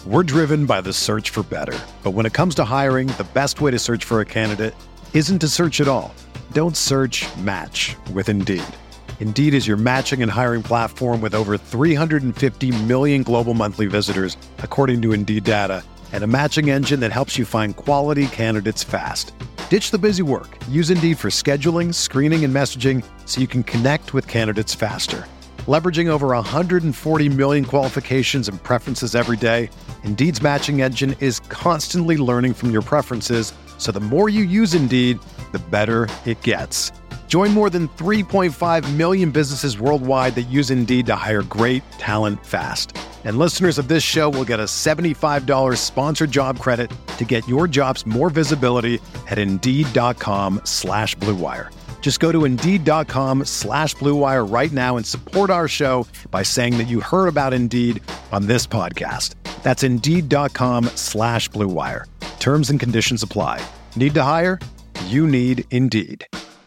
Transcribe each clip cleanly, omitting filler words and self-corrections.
We're driven by the search for better. But when it comes to hiring, the best way to search for a candidate isn't to search at all. Don't search, match with Indeed. Indeed is your matching and hiring platform with over 350 million global monthly visitors, according to Indeed data, and a matching engine that helps you find quality candidates fast. Ditch the busy work. Use Indeed for scheduling, screening, and messaging so you can connect with candidates faster. Leveraging over 140 million qualifications and preferences every day, Indeed's matching engine is constantly learning from your preferences, so the more you use Indeed, the better it gets. Join more than 3.5 million businesses worldwide that use Indeed to hire great talent fast. And listeners of this show will get a $75 sponsored job credit to get your jobs more visibility at Indeed.com/Blue Wire. Just go to Indeed.com/Blue Wire right now and support our show by saying that you heard about Indeed on this podcast. That's Indeed.com/Blue Wire. Terms and conditions apply. Need to hire? You need Indeed.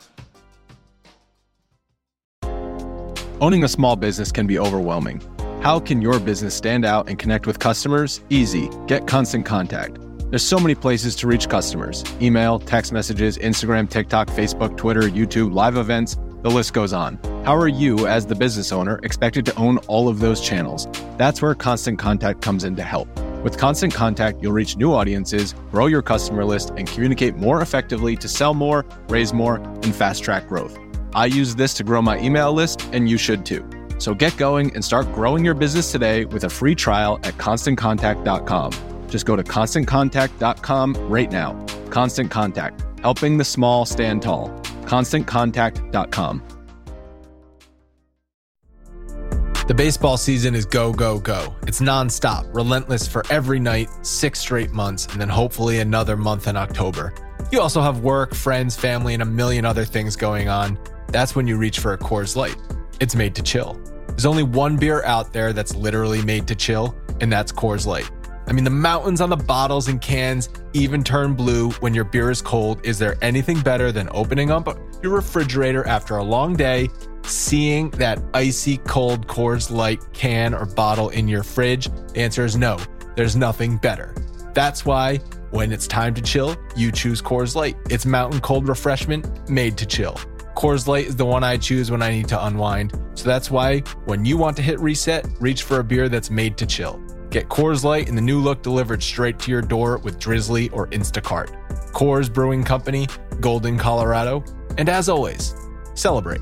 Owning a small business can be overwhelming. How can your business stand out and connect with customers? Easy. Get Constant Contact. There's so many places to reach customers. Email, text messages, Instagram, TikTok, Facebook, Twitter, YouTube, live events, the list goes on. How are you, as the business owner, expected to own all of those channels? That's where Constant Contact comes in to help. With Constant Contact, you'll reach new audiences, grow your customer list, and communicate more effectively to sell more, raise more, and fast-track growth. I use this to grow my email list, and you should too. So get going and start growing your business today with a free trial at ConstantContact.com. Just go to ConstantContact.com right now. Constant Contact, helping the small stand tall. ConstantContact.com. The baseball season is go, go, go. It's nonstop, relentless for every night, 6 straight months, and then hopefully another month in October. You also have work, friends, family, and a million other things going on. That's when you reach for a Coors Light. It's made to chill. There's only one beer out there that's literally made to chill, and that's Coors Light. I mean, the mountains on the bottles and cans even turn blue when your beer is cold. Is there anything better than opening up your refrigerator after a long day, seeing that icy cold Coors Light can or bottle in your fridge? The answer is no. There's nothing better. That's why when it's time to chill, you choose Coors Light. It's mountain cold refreshment made to chill. Coors Light is the one I choose when I need to unwind. So that's why when you want to hit reset, reach for a beer that's made to chill. Get Coors Light in the new look delivered straight to your door with Drizzly or Instacart. Coors Brewing Company, Golden, Colorado. And as always, celebrate.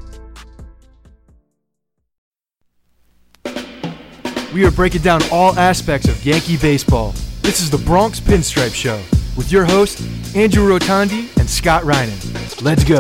We are breaking down all aspects of Yankee baseball. This is the Bronx Pinstripe Show with your hosts, Andrew Rotondi and Scott Reinen. Let's go.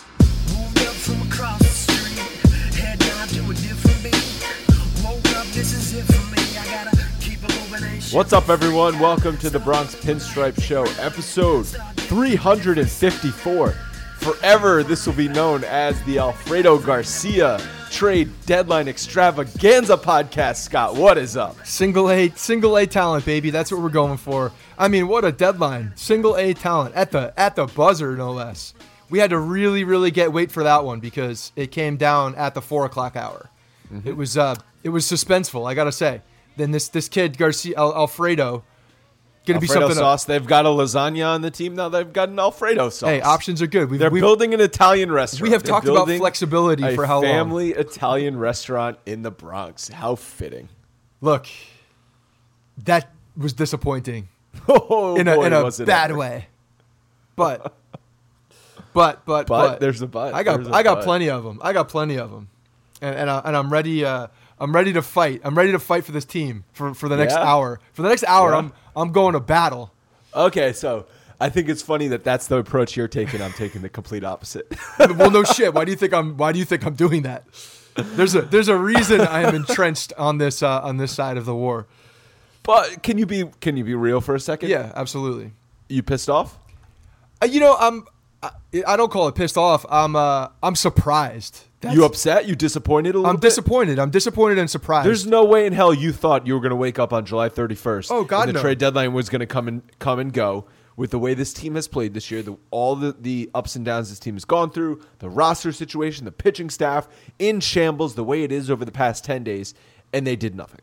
What's up, everyone? Welcome to the Bronx Pinstripe Show, episode 354. Forever, this will be known as the Alfredo Garcia Trade Deadline Extravaganza podcast. Scott, what is up? Single A talent, baby. That's what we're going for. I mean, what a deadline. Single A talent at the buzzer, no less. We had to really wait for that one because it came down at the 4 o'clock hour. Mm-hmm. It was suspenseful, I gotta say. Then this kid Garcia Alfredo gonna be something sauce. They've got a lasagna on the team now. They've got an Alfredo sauce. Hey, options are good. They're building an Italian restaurant. We have talked about flexibility for how long? A family Italian restaurant in the Bronx. How fitting. Look, that was disappointing in a bad way. But there's a but. I got plenty of them. And I'm ready. I'm ready to fight. I'm ready to fight for this team for the next hour. For the next hour, I'm going to battle. Okay, so I think it's funny that's the approach you're taking. I'm taking the complete opposite. Well, no shit. Why do you think I'm doing that? There's a reason I am entrenched on this side of the war. But can you be real for a second? Yeah, absolutely. You pissed off? I don't call it pissed off. I'm surprised. You upset? You disappointed a little bit? I'm disappointed and surprised. There's no way in hell you thought you were going to wake up on July 31st. Oh, God, and the trade deadline was going to come and go. With the way this team has played this year, all the ups and downs this team has gone through, the roster situation, the pitching staff in shambles, the way it is over the past 10 days, and they did nothing.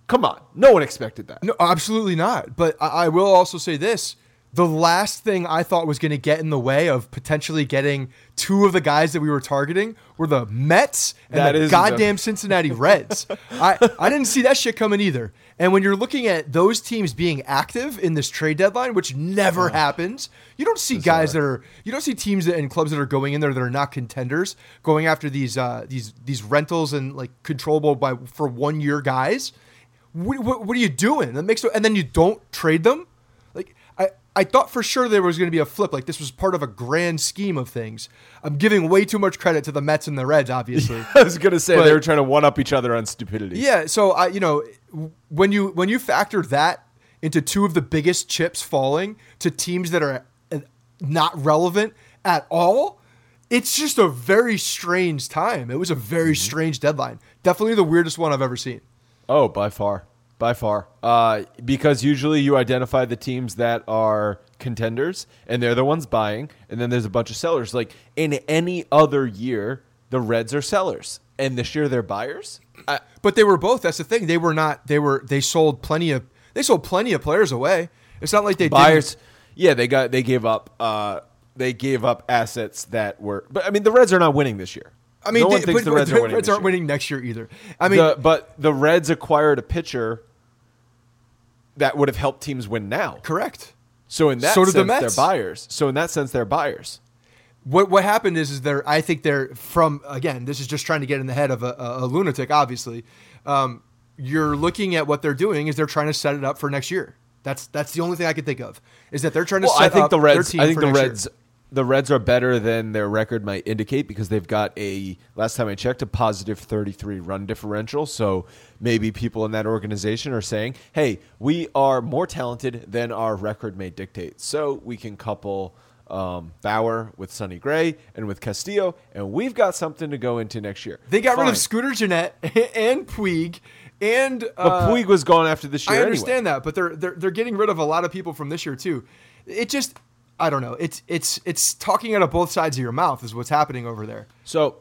Come on. No one expected that. No, absolutely not. But I will also say this. The last thing I thought was going to get in the way of potentially getting two of the guys that we were targeting were the Mets and the goddamn Cincinnati Reds. I didn't see that shit coming either. And when you're looking at those teams being active in this trade deadline, which never happens, you don't see guys you don't see teams and clubs that are going in there that are not contenders going after these rentals and like controllable for 1 year guys. What are you doing? And then you don't trade them. Like I thought for sure there was going to be a flip. Like this was part of a grand scheme of things. I'm giving way too much credit to the Mets and the Reds, obviously. I was going to say they were trying to one up each other on stupidity. Yeah. So when you factor that into two of the biggest chips falling to teams that are not relevant at all, it's just a very strange time. It was a very strange deadline. Definitely the weirdest one I've ever seen. Oh, by far. By far. Because usually you identify the teams that are contenders, and they're the ones buying, and then there's a bunch of sellers. Like, in any other year, the Reds are sellers, and this year they're buyers. But they were both. That's the thing. They were not. They sold plenty of players away. It's not like they buyers. didn't. Yeah, they gave up assets that were. But I mean, the Reds are not winning this year. I mean, no one thinks the Reds are winning. Reds aren't winning next year either. I mean, but the Reds acquired a pitcher that would have helped teams win now. Correct. So in that sense, they're buyers. So in that sense, they're buyers. What happened is I think they're from, again, this is just trying to get in the head of a lunatic, obviously. You're looking at what they're doing is they're trying to set it up for next year. That's the only thing I can think of is that they're trying to set up their team for next year. The Reds are better than their record might indicate because they've got last time I checked, a positive 33 run differential. So maybe people in that organization are saying, hey, we are more talented than our record may dictate. So we can couple Bauer with Sonny Gray and with Castillo, and we've got something to go into next year. They got rid of Scooter Gennett and Puig. But Puig was gone after this year. I understand that, but they're getting rid of a lot of people from this year too. It just, I don't know. It's talking out of both sides of your mouth is what's happening over there. So,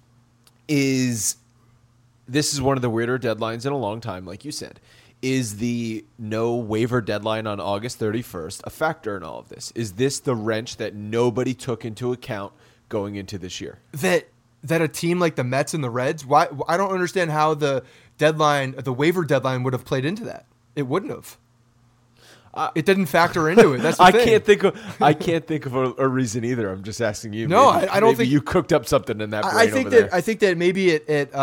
this is one of the weirder deadlines in a long time, like you said. Is the no waiver deadline on August 31st a factor in all of this? Is this the wrench that nobody took into account going into this year? That a team like the Mets and the Reds, why I don't understand how the waiver deadline would have played into that. It wouldn't have. It didn't factor into it. That's the thing. I can't think of a reason either. I'm just asking you. No, I don't think you cooked up something in that. I think that maybe it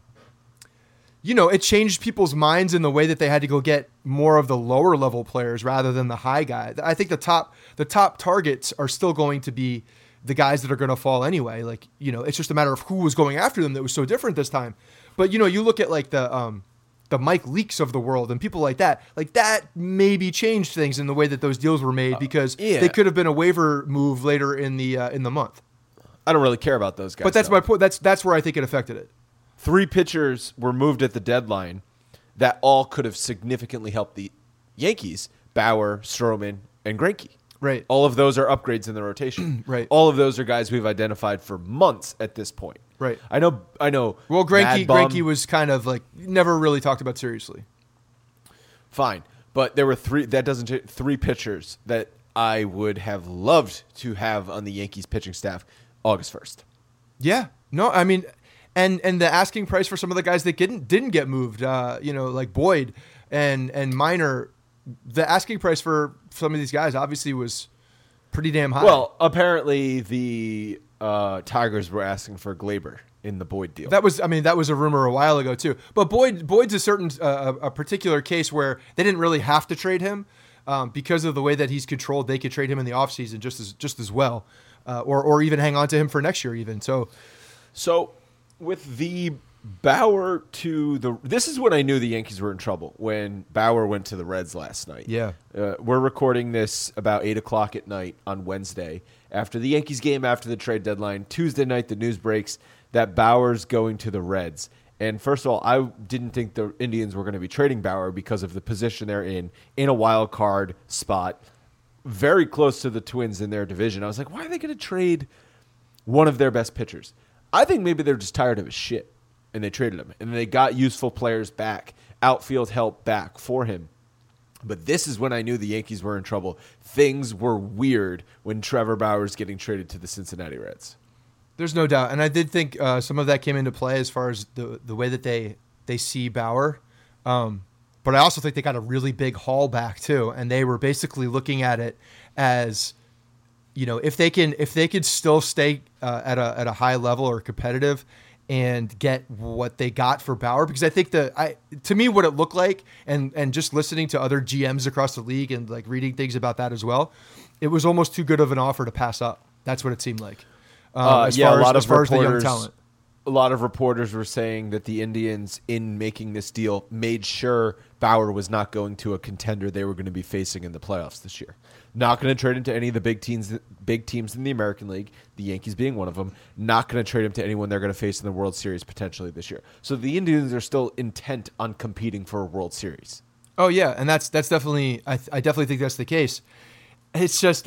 changed people's minds in the way that they had to go get more of the lower level players rather than the high guy. I think the top targets are still going to be the guys that are going to fall anyway. Like, it's just a matter of who was going after them that was so different this time. But you look at like the Mike Leaks of the world and people like that maybe changed things in the way that those deals were made because they could have been a waiver move later in the month. I don't really care about those guys. But that's my point. That's where I think it affected it. 3 pitchers were moved at the deadline that all could have significantly helped the Yankees: Bauer, Stroman, and Greinke. Right. All of those are upgrades in the rotation. Right. All of those are guys we've identified for months at this point. Right. I know. Well, Greinke was kind of like never really talked about seriously. Fine, but there were 3. That doesn't 3 pitchers that I would have loved to have on the Yankees pitching staff August 1st. Yeah. No, I mean, and the asking price for some of the guys that didn't get moved, like Boyd and Minor, the asking price for some of these guys obviously was pretty damn high. Well, apparently the Tigers were asking for Glaber in the Boyd deal. That was a rumor a while ago too. But Boyd's a particular case where they didn't really have to trade him because of the way that he's controlled. They could trade him in the offseason just as well, or even hang on to him for next year even. So with the Bauer this is when I knew the Yankees were in trouble, when Bauer went to the Reds last night. Yeah. We're recording this about 8:00 at night on Wednesday after the Yankees game, after the trade deadline. Tuesday night, the news breaks that Bauer's going to the Reds. And first of all, I didn't think the Indians were going to be trading Bauer because of the position they're in a wild card spot, very close to the Twins in their division. I was like, why are they going to trade one of their best pitchers? I think maybe they're just tired of his shit, and they traded him. And they got useful players back outfield help back for him. But this is when I knew the Yankees were in trouble. Things were weird when Trevor Bauer's getting traded to the Cincinnati Reds. There's no doubt. And I did think some of that came into play as far as the way that they see Bauer. But I also think they got a really big haul back too. And they were basically looking at it as, if they could still stay at a high level or competitive and get what they got for Bauer, because I think to me, what it looked like, and just listening to other GMs across the league and like reading things about that as well, it was almost too good of an offer to pass up. That's what it seemed like. As far as the young talent. A lot of reporters were saying that the Indians, in making this deal, made sure Bauer was not going to a contender they were going to be facing in the playoffs this year. Not going to trade him to any of the big teams in the American League, the Yankees being one of them. Not going to trade him to anyone they're going to face in the World Series potentially this year. So the Indians are still intent on competing for a World Series. Oh yeah, and that's definitely I definitely think that's the case. It's just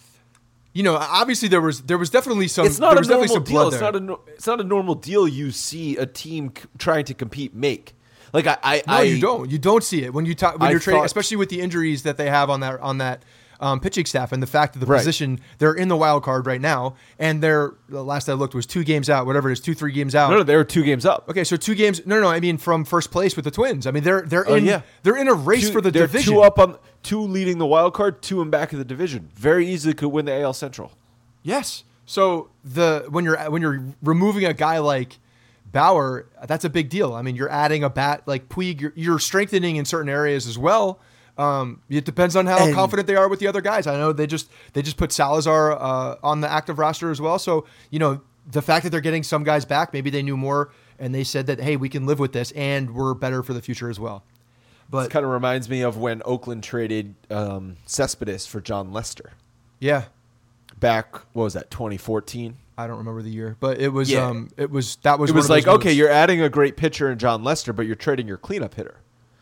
obviously there was definitely some. It's not a normal deal. It's not a normal deal. You see a team trying to compete make. Like you don't. You don't see it when you're trading, especially with the injuries that they have on that pitching staff and the fact that the position they're in the wild card right now, and the last I looked was 2 games out, whatever it is, 2-3 games out. No, they were 2 games up. Okay, so 2 games. No. I mean from first place with the Twins. I mean they're in a race for the division. 2 up on 2 leading the wild card, 2 in back of the division. Very easily could win the AL Central. Yes. So when you're removing a guy like Bauer, that's a big deal. I mean, you're adding a bat like Puig. You're strengthening in certain areas as well. It depends on how confident they are with the other guys. I know they just put Salazar on the active roster as well. So the fact that they're getting some guys back, maybe they knew more and they said that, hey, we can live with this and we're better for the future as well. But this kind of reminds me of when Oakland traded Cespedes for John Lester. Yeah. Back, what was that, 2014? I don't remember the year, but it was Yeah. It was like, okay, moves. you're adding a great pitcher in John Lester, but you're trading your cleanup hitter.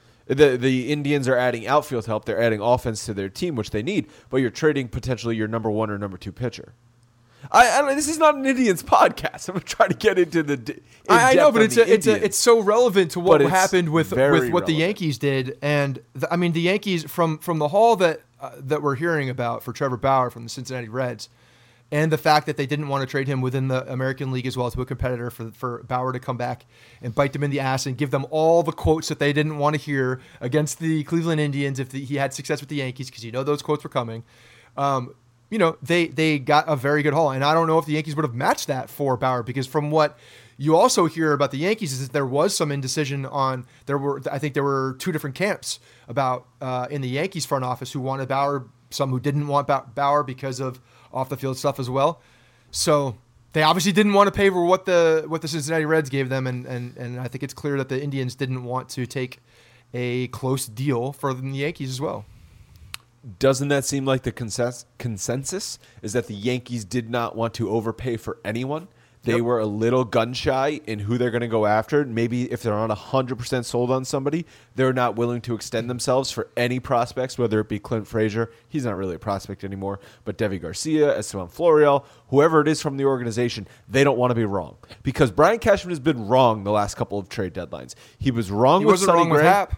The Indians are adding outfield help. They're adding offense to their team, which they need, but you're trading potentially your number 1 or number 2 pitcher. This is not an Indians podcast. I'm trying to get into the. I know, but it's so relevant to what happened with what relevant. the Yankees did, and the Yankees from the haul that we're hearing about for Trevor Bauer from the Cincinnati Reds, and the fact that they didn't want to trade him within the American League as well to a competitor for Bauer to come back and bite them in the ass and give them all the quotes that they didn't want to hear against the Cleveland Indians if he had success with the Yankees, because those quotes were coming. They got a very good haul, and I don't know if the Yankees would have matched that for Bauer, because from what you also hear about the Yankees is that there was some indecision I think there were 2 different camps about in the Yankees front office who wanted Bauer, some who didn't want Bauer because of off the field stuff as well. So they obviously didn't want to pay for what the Cincinnati Reds gave them, and I think it's clear that the Indians didn't want to take a close deal for the Yankees as well. Doesn't that seem like the consensus is that the Yankees did not want to overpay for anyone? They were a little gun shy in who they're going to go after. Maybe if they're not 100% sold on somebody, they're not willing to extend themselves for any prospects, whether it be Clint Frazier. He's not really a prospect anymore. But Deivi Garcia, Esteban Florial, whoever it is from the organization, they don't want to be wrong. Because Brian Cashman has been wrong the last couple of trade deadlines. He was wrong with Sonny Gray. With Happ.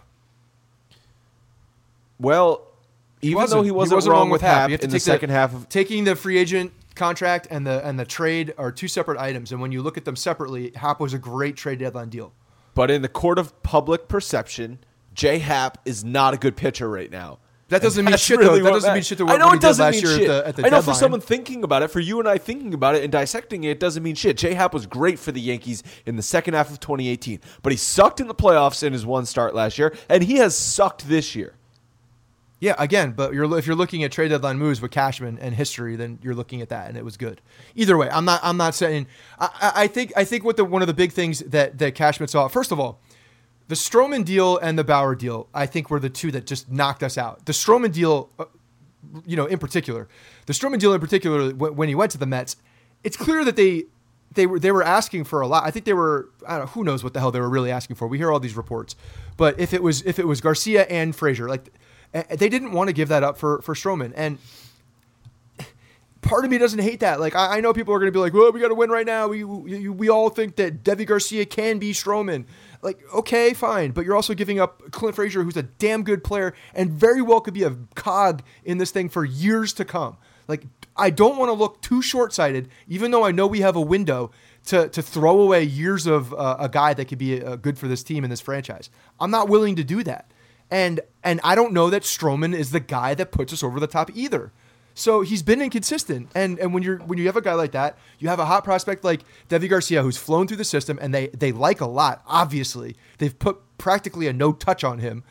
Well, even though he wasn't wrong with Happ in the second half of taking the free agent contract and the trade are 2 separate items, and when you look at them separately, Happ was a great trade deadline deal. But in the court of public perception, J. Happ is not a good pitcher right now. That doesn't mean shit, though. That doesn't mean shit to what he did last year at the deadline. I know for someone thinking about it, for you and I thinking about it and dissecting it, it doesn't mean shit. J. Happ was great for the Yankees in the second half of 2018, but he sucked in the playoffs in his 1 start last year, and he has sucked this year. Yeah, again, but if you're looking at trade deadline moves with Cashman and history, then you're looking at that, and it was good. Either way, I'm not saying. I think what one of the big things that Cashman saw. First of all, the Stroman deal and the Bauer deal, I think, were the 2 that just knocked us out. The Stroman deal, in particular, when he went to the Mets, it's clear that they were asking for a lot. I think they were. I don't know, who knows what the hell they were really asking for. We hear all these reports, but if it was Garcia and Frazier, like. They didn't want to give that up for Stroman. And part of me doesn't hate that. Like, I know people are going to be like, well, we got to win right now. We all think that Deivi Garcia can be Stroman. Like, okay, fine, but you're also giving up Clint Frazier, who's a damn good player and very well could be a cog in this thing for years to come. Like, I don't want to look too short-sighted, even though I know we have a window to throw away years of a guy that could be good for this team and this franchise. I'm not willing to do that. And I don't know that Stroman is the guy that puts us over the top either. So he's been inconsistent. And when you have a guy like that, you have a hot prospect like Deivi Garcia who's flown through the system and they like a lot, obviously. They've put practically a no touch on him.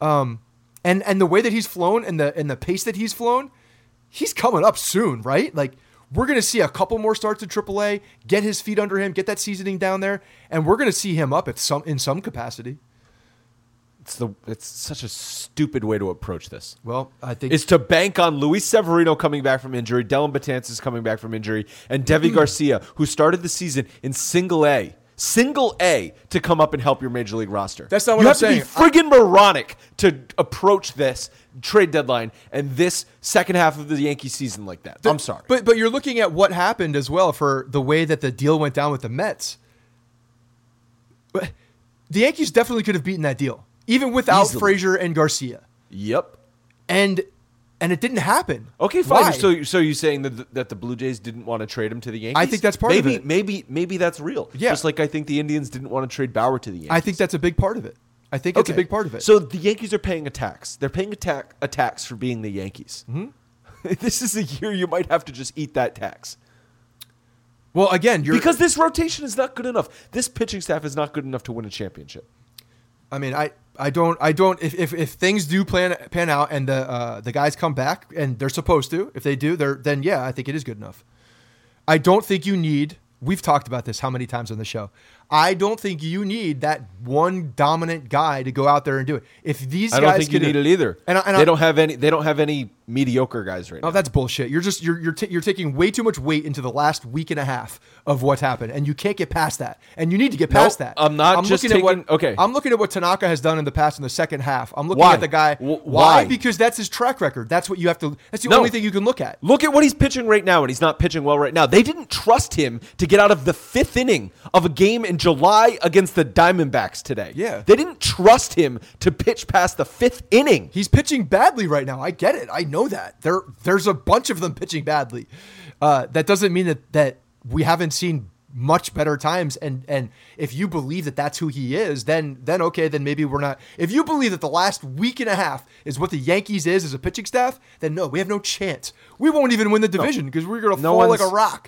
And the way that he's flown and the pace that he's flown, he's coming up soon, right? Like, we're going to see a couple more starts at AAA, get his feet under him, get that seasoning down there, and we're going to see him up in some capacity. It's such a stupid way to approach this. Well, I think it's to bank on Luis Severino coming back from injury, Dellin Betances coming back from injury, and Deivi Garcia, who started the season in Single A, to come up and help your major league roster. That's not what I'm saying. You have to be friggin' moronic to approach this trade deadline and this second half of the Yankee season like that. I'm sorry. But you're looking at what happened as well for the way that the deal went down with the Mets. The Yankees definitely could have beaten that deal, even without Frazier and Garcia. Yep. And it didn't happen. Okay, fine. Why? So you're saying that the Blue Jays didn't want to trade him to the Yankees? I think that's part of it. Maybe that's real. Yeah. Just like I think the Indians didn't want to trade Bauer to the Yankees. I think that's a big part of it. I think it's a big part of it. So the Yankees are paying a tax. They're paying a tax for being the Yankees. Mm-hmm. This is a year you might have to just eat that tax. Well, again, because this rotation is not good enough. This pitching staff is not good enough to win a championship. I mean, I don't. If things do pan out and the guys come back and they're supposed to, if they do, then yeah, I think it is good enough. I don't think you need. We've talked about this how many times on the show. I don't think you need that one dominant guy to go out there and do it. If these guys, I don't think you need it either. And they don't have any mediocre guys right now. Oh, that's bullshit. You're taking way too much weight into the last week and a half of what's happened, and you can't get past that. And you need to get past that. I'm looking at what Tanaka has done in the past in the second half. I'm looking at the guy. Why? Because that's his track record. That's what you have to. That's the only thing you can look at. Look at what he's pitching right now, and he's not pitching well right now. They didn't trust him to get out of the fifth inning of a game in July against the Diamondbacks today. Yeah. They didn't trust him to pitch past the fifth inning. He's pitching badly right now. I get it. I know that. There's a bunch of them pitching badly. That doesn't mean that we haven't seen much better times. And if you believe that that's who he is, then okay, then maybe we're not. If you believe that the last week and a half is what the Yankees is as a pitching staff, then no, we have no chance. We won't even win the division because we're going to fall like a rock.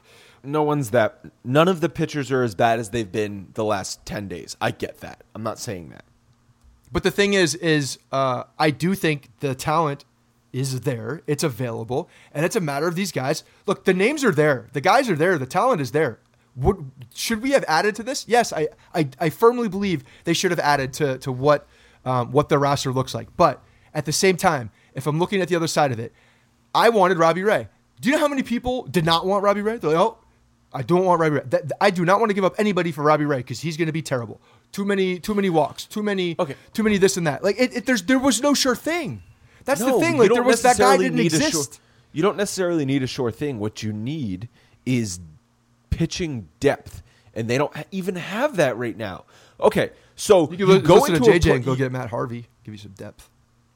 None of the pitchers are as bad as they've been the last 10 days. I get that. I'm not saying that. But the thing is I do think the talent is there. It's available. And it's a matter of these guys. Look, the names are there. The guys are there. The talent is there. Should we have added to this? Yes, I firmly believe they should have added to what the roster looks like. But at the same time, if I'm looking at the other side of it, I wanted Robbie Ray. Do you know how many people did not want Robbie Ray? They're like, oh, I don't want Robbie Ray. I do not want to give up anybody for Robbie Ray because he's going to be terrible. Too many walks. Too many this and that. Like there was no sure thing. That's the thing. Like that guy didn't exist. You don't necessarily need a sure thing. What you need is pitching depth, and they don't even have that right now. Okay, so you can go listen to JJ and go get Matt Harvey. Give you some depth.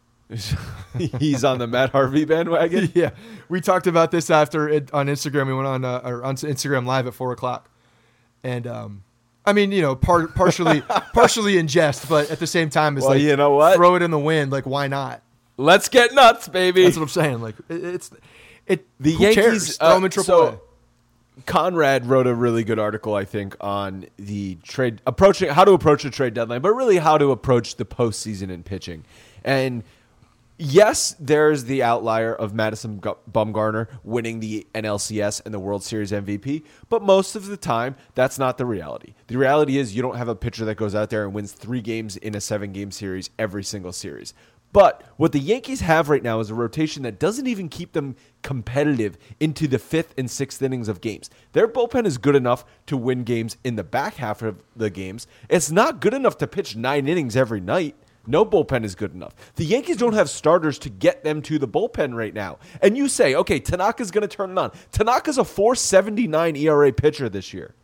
He's on the Matt Harvey bandwagon. Yeah, we talked about this after on Instagram. We went on Instagram Live at 4:00, and I mean, partially in jest, but at the same time, it's you know what? Throw it in the wind. Like, why not? Let's get nuts, baby. That's what I'm saying. Like, the Yankees cares? Throw them in AAA. So Conrad wrote a really good article, I think, on the how to approach a trade deadline, but really how to approach the postseason in pitching. And yes, there's the outlier of Madison Bumgarner winning the NLCS and the World Series MVP, but most of the time, that's not the reality. The reality is you don't have a pitcher that goes out there and wins 3 games in a 7-game series every single series. But what the Yankees have right now is a rotation that doesn't even keep them competitive into the 5th and 6th innings of games. Their bullpen is good enough to win games in the back half of the games. It's not good enough to pitch 9 innings every night. No bullpen is good enough. The Yankees don't have starters to get them to the bullpen right now. And you say, okay, Tanaka's going to turn it on. Tanaka's a 4.79 ERA pitcher this year.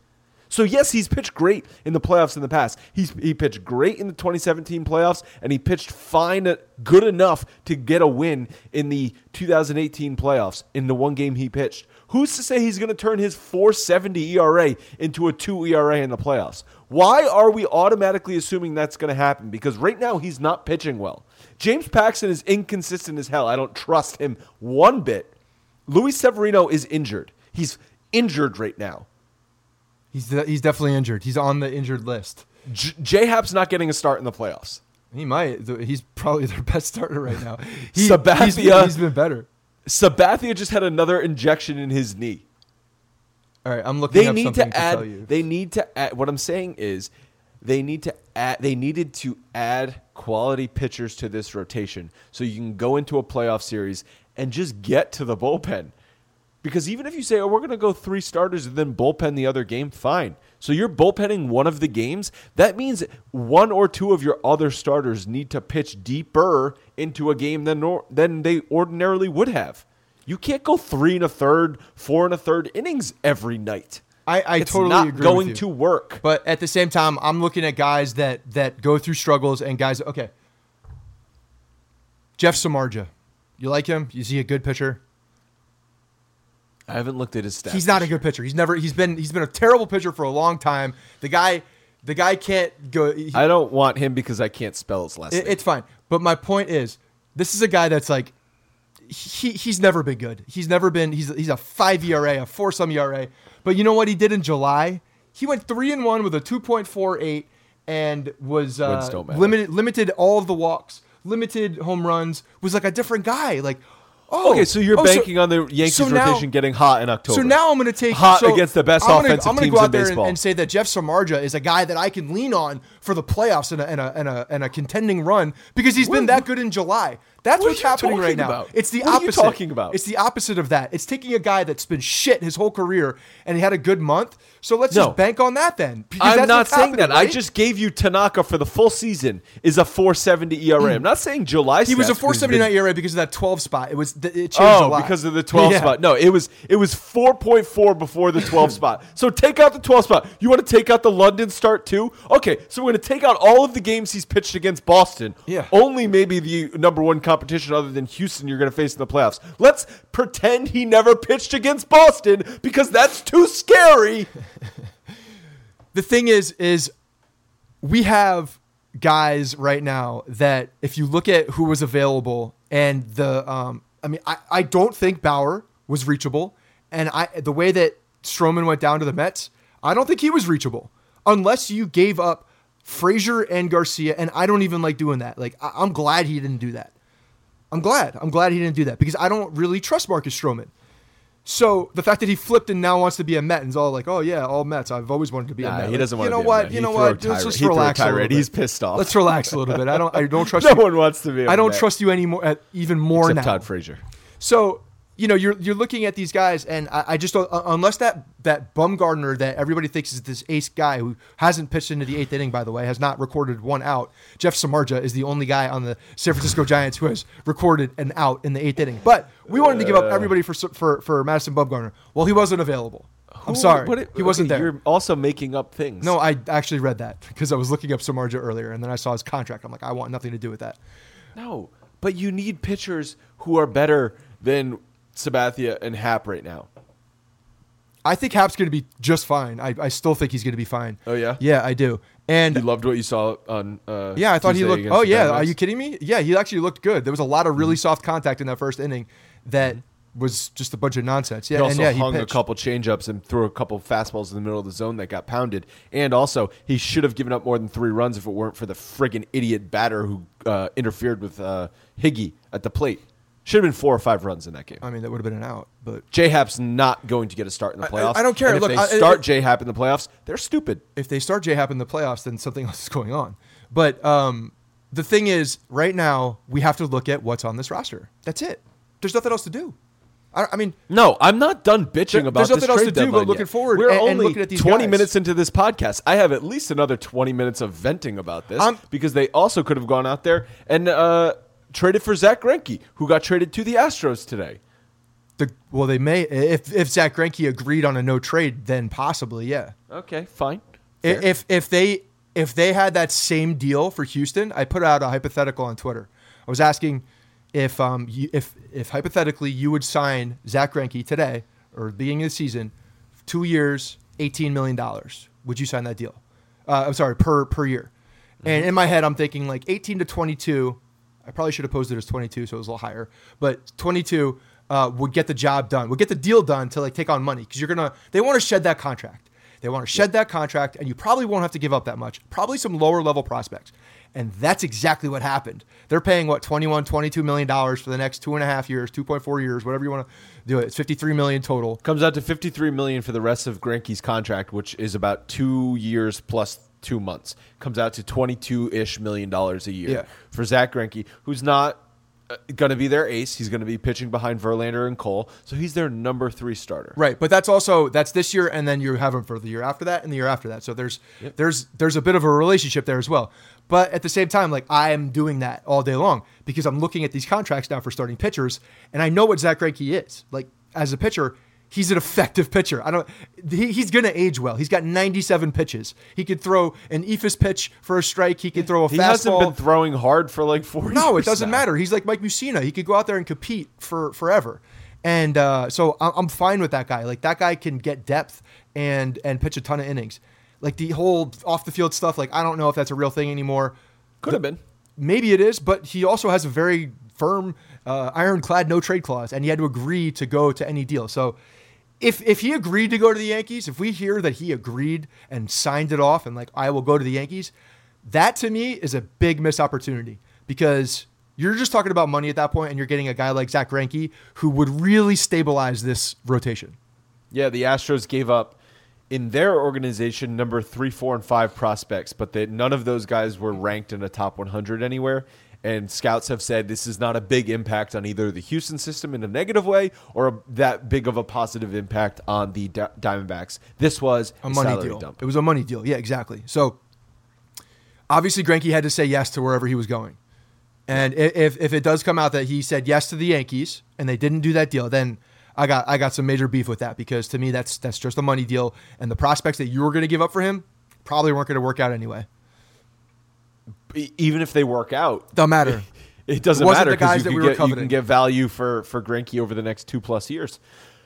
So yes, he's pitched great in the playoffs in the past. He pitched great in the 2017 playoffs, and he pitched fine, good enough to get a win in the 2018 playoffs in the one game he pitched. Who's to say he's going to turn his 4.70 ERA into a 2 ERA in the playoffs? Why are we automatically assuming that's going to happen? Because right now he's not pitching well. James Paxton is inconsistent as hell. I don't trust him one bit. Luis Severino is injured. He's injured right now. He's definitely injured. He's on the injured list. J-Hap's not getting a start in the playoffs. He might. He's probably their best starter right now. Sabathia, he's been better. Sabathia just had another injection in his knee. All right, I'm looking up something to tell you. They need to add. What I'm saying is, they needed to add quality pitchers to this rotation so you can go into a playoff series and just get to the bullpen. Because even if you say, we're going to go 3 starters and then bullpen the other game, fine. So you're bullpenning one of the games. That means 1 or 2 of your other starters need to pitch deeper into a game than they ordinarily would have. You can't go 3 1/3, 4 1/3 innings every night. I it's totally not agree going with you. to work. But at the same time, I'm looking at guys that go through struggles and guys. Okay, Jeff Samardzija, you like him? Is he a good pitcher? I haven't looked at his stats. He's not a good pitcher. He's been a terrible pitcher for a long time. The guy can't go. I don't want him because I can't spell his last name. It's fine. But my point is, this is a guy that's like, he's never been good. He's never been. He's a 5 ERA, a 4-some ERA. But you know what he did in July? He went 3-1 with a 2.48 and was limited all of the walks, limited home runs. Was like a different guy. Like. Oh, okay, so you're banking on the Yankees rotation getting hot in October. So now I'm going to take hot against the best offensive teams in baseball. I'm going to go out there and say that Jeff Samardzija is a guy that I can lean on for the playoffs and a contending run because he's been that good in July. That's what's happening right now. It's the opposite. What are you talking about? It's the opposite of that. It's taking a guy that's been shit his whole career and he had a good month. So let's just bank on that then. I'm not saying that. Right? I just gave you Tanaka for the full season is a 4.70 ERA. I'm not saying July. He was a 4.79 ERA because of that 12 spot. It changed a lot. Because of the 12 spot. No, it was 4.4 before the 12 spot. So take out the 12 spot. You want to take out the London start too? Okay, so we're going to take out all of the games he's pitched against Boston. Yeah. Only maybe the number 1 competition other than Houston you're going to face in the playoffs. Let's pretend he never pitched against Boston because that's too scary. The thing is we have guys right now that if you look at who was available and I don't think Bauer was reachable, and the way that Stroman went down to the Mets, I don't think he was reachable unless you gave up Frazier and Garcia, and I don't even like doing that. Like I'm glad he didn't do that. I'm glad he didn't do that because I don't really trust Marcus Stroman. So the fact that he flipped and now wants to be a Met and is all like, oh yeah, all Mets. I've always wanted to be a Met. He doesn't want to be a Met. You know what? Let's just relax a little bit. He's pissed off. Let's relax a little bit. I don't trust no you. one wants to be a Met. I don't trust you anymore, even more Except now. Todd Frazier. So, you're looking at these guys, and I just don't, unless that Bumgarner that everybody thinks is this ace guy who hasn't pitched into the 8th inning, by the way, has not recorded 1 out. Jeff Samardzija is the only guy on the San Francisco Giants who has recorded an out in the 8th inning. But we wanted to give up everybody for Madison Bumgarner. Well, he wasn't available. I'm sorry. He wasn't there. You're also making up things. No, I actually read that because I was looking up Samardzija earlier, and then I saw his contract. I'm like, I want nothing to do with that. No, but you need pitchers who are better than Sabathia and Happ right now. I think Happ's going to be just fine. I still think he's going to be fine. Oh, yeah? Yeah, I do. And you loved what you saw on yeah, I thought Tuesday he looked... against Oh, the yeah. Diamondbacks? Are you kidding me? Yeah, he actually looked good. There was a lot of really soft contact in that first inning that was just a bunch of nonsense. Yeah, he also and hung he a couple changeups and threw a couple fastballs in the middle of the zone that got pounded. And also, he should have given up more than 3 runs if it weren't for the friggin' idiot batter who interfered with Higgy at the plate. Should have been 4 or 5 runs in that game. I mean, that would have been an out. But J-Happ's not going to get a start in the playoffs. I don't care. And if they start J-Happ in the playoffs, they're stupid. If they start J-Happ in the playoffs, then something else is going on. But the thing is, right now, we have to look at what's on this roster. That's it. There's nothing else to do. I mean, no, I'm not done bitching about this trade deadline. There's nothing else to do but looking forward. We're and only looking at these 20 guys. minutes into this podcast. I have at least another 20 minutes of venting about this because they also could have gone out there and traded for Zach Greinke, who got traded to the Astros today. They may if Zach Greinke agreed on a no trade, then possibly, yeah. Okay, fine. If they had that same deal for Houston, I put out a hypothetical on Twitter. I was asking if hypothetically you would sign Zach Greinke today or beginning of the season, 2 years, $18 million. Would you sign that deal? I'm sorry, per year. Mm-hmm. And in my head, I'm thinking like 18 to 22. I probably should have posed it as 22, so it was a little higher. But 22 would get the job done, would get the deal done to like take on money because they want to shed that contract. They want to shed that contract, and you probably won't have to give up that much. Probably some lower level prospects. And that's exactly what happened. They're paying $22 million for the next 2.5 years, 2.4 years, whatever you want to do it. It's $53 million total. Comes out to $53 million for the rest of Greinke's contract, which is about 2 years plus 2 months. Comes out to $22-ish million a year for Zach Greinke, who's not going to be their ace. He's going to be pitching behind Verlander and Cole, so he's their number 3 starter. Right, but that's this year, and then you have him for the year after that and the year after that. So there's a bit of a relationship there as well. But at the same time, like I am doing that all day long because I'm looking at these contracts now for starting pitchers, and I know what Zach Greinke is. Like as a pitcher, he's an effective pitcher. He's going to age well. He's got 97 pitches. He could throw an eephus pitch for a strike. He could throw a fastball. He hasn't been throwing hard for like 4 years. No, it doesn't matter. He's like Mike Mussina. He could go out there and compete for forever. And so I'm fine with that guy. Like that guy can get depth and pitch a ton of innings. Like the whole off the field stuff, like I don't know if that's a real thing anymore. Could have been. Maybe it is, but he also has a very firm, ironclad no trade clause, and he had to agree to go to any deal. So if he agreed to go to the Yankees, if we hear that he agreed and signed it off and like I will go to the Yankees, that to me is a big missed opportunity because you're just talking about money at that point, and you're getting a guy like Zach Greinke who would really stabilize this rotation. Yeah, the Astros gave up in their organization number 3, 4, and 5 prospects, but none of those guys were ranked in a top 100 anywhere. And scouts have said this is not a big impact on either the Houston system in a negative way or that big of a positive impact on the Diamondbacks. This was a money deal. Dump. It was a money deal. Yeah, exactly. So obviously Greinke had to say yes to wherever he was going. And if it does come out that he said yes to the Yankees and they didn't do that deal, then I got some major beef with that because to me that's just a money deal, and the prospects that you were going to give up for him probably weren't going to work out anyway. Even if they work out, doesn't matter. It doesn't matter because you can get value for Greinke over the next 2+ years.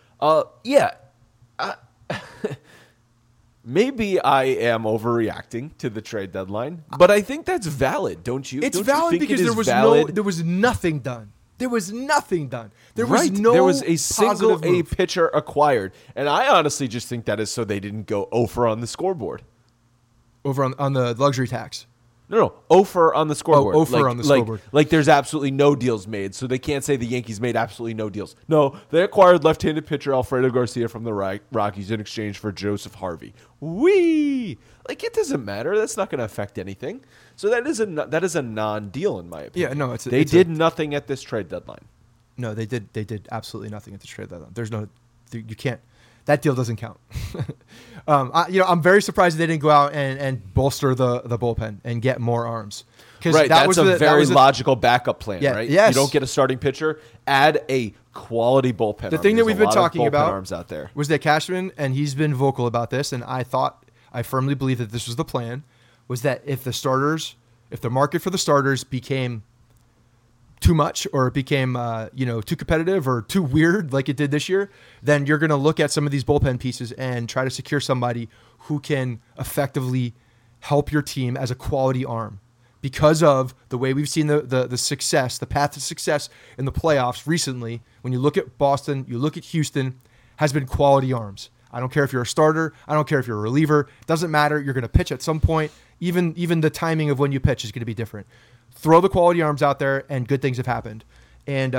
Maybe I am overreacting to the trade deadline, but I think that's valid, don't you? It's valid because there was nothing done. There was nothing done. There was a single A pitcher acquired. And I honestly just think that is so they didn't go over on the scoreboard. Over on the luxury tax. No, over on the scoreboard. On the scoreboard. Like there's absolutely no deals made, so they can't say the Yankees made absolutely no deals. No, they acquired left-handed pitcher Alfredo Garcia from the Rockies in exchange for Joseph Harvey. Whee! Like it doesn't matter. That's not going to affect anything. So that is a non-deal in my opinion. Yeah, no, they did nothing at this trade deadline. No, they did absolutely nothing at the trade deadline. You can't. That deal doesn't count. I'm very surprised they didn't go out and bolster the bullpen and get more arms. Right, that's a very logical backup plan, right? Yes. You don't get a starting pitcher, add a quality bullpen. The thing that we've been talking about arms out there was that Cashman, and he's been vocal about this, and I firmly believe that this was the plan, was that if the market for the starters became too much or it became too competitive or too weird like it did this year, then you're going to look at some of these bullpen pieces and try to secure somebody who can effectively help your team as a quality arm. Because of the way we've seen the success, the path to success in the playoffs recently, when you look at Boston, you look at Houston, has been quality arms. I don't care if you're a starter. I don't care if you're a reliever. It doesn't matter. You're going to pitch at some point. Even the timing of when you pitch is going to be different. Throw the quality arms out there, and good things have happened. And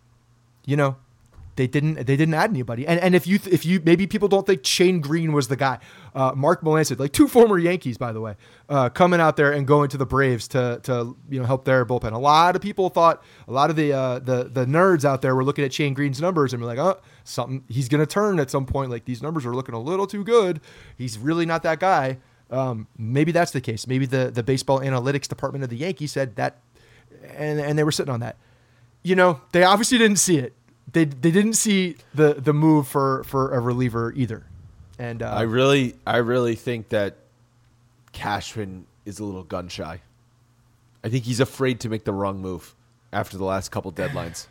they didn't add anybody. And if you maybe people don't think Shane Green was the guy. Mark Melancon, like 2 former Yankees, by the way, coming out there and going to the Braves to help their bullpen. A lot of people thought, a lot of the nerds out there were looking at Shane Green's numbers and were like, something he's going to turn at some point. Like these numbers are looking a little too good. He's really not that guy. Maybe that's the case. Maybe the baseball analytics department of the Yankees said that, and they were sitting on that. They obviously didn't see it, they didn't see the move for a reliever either. And I really think that Cashman is a little gun shy. I think he's afraid to make the wrong move after the last couple deadlines.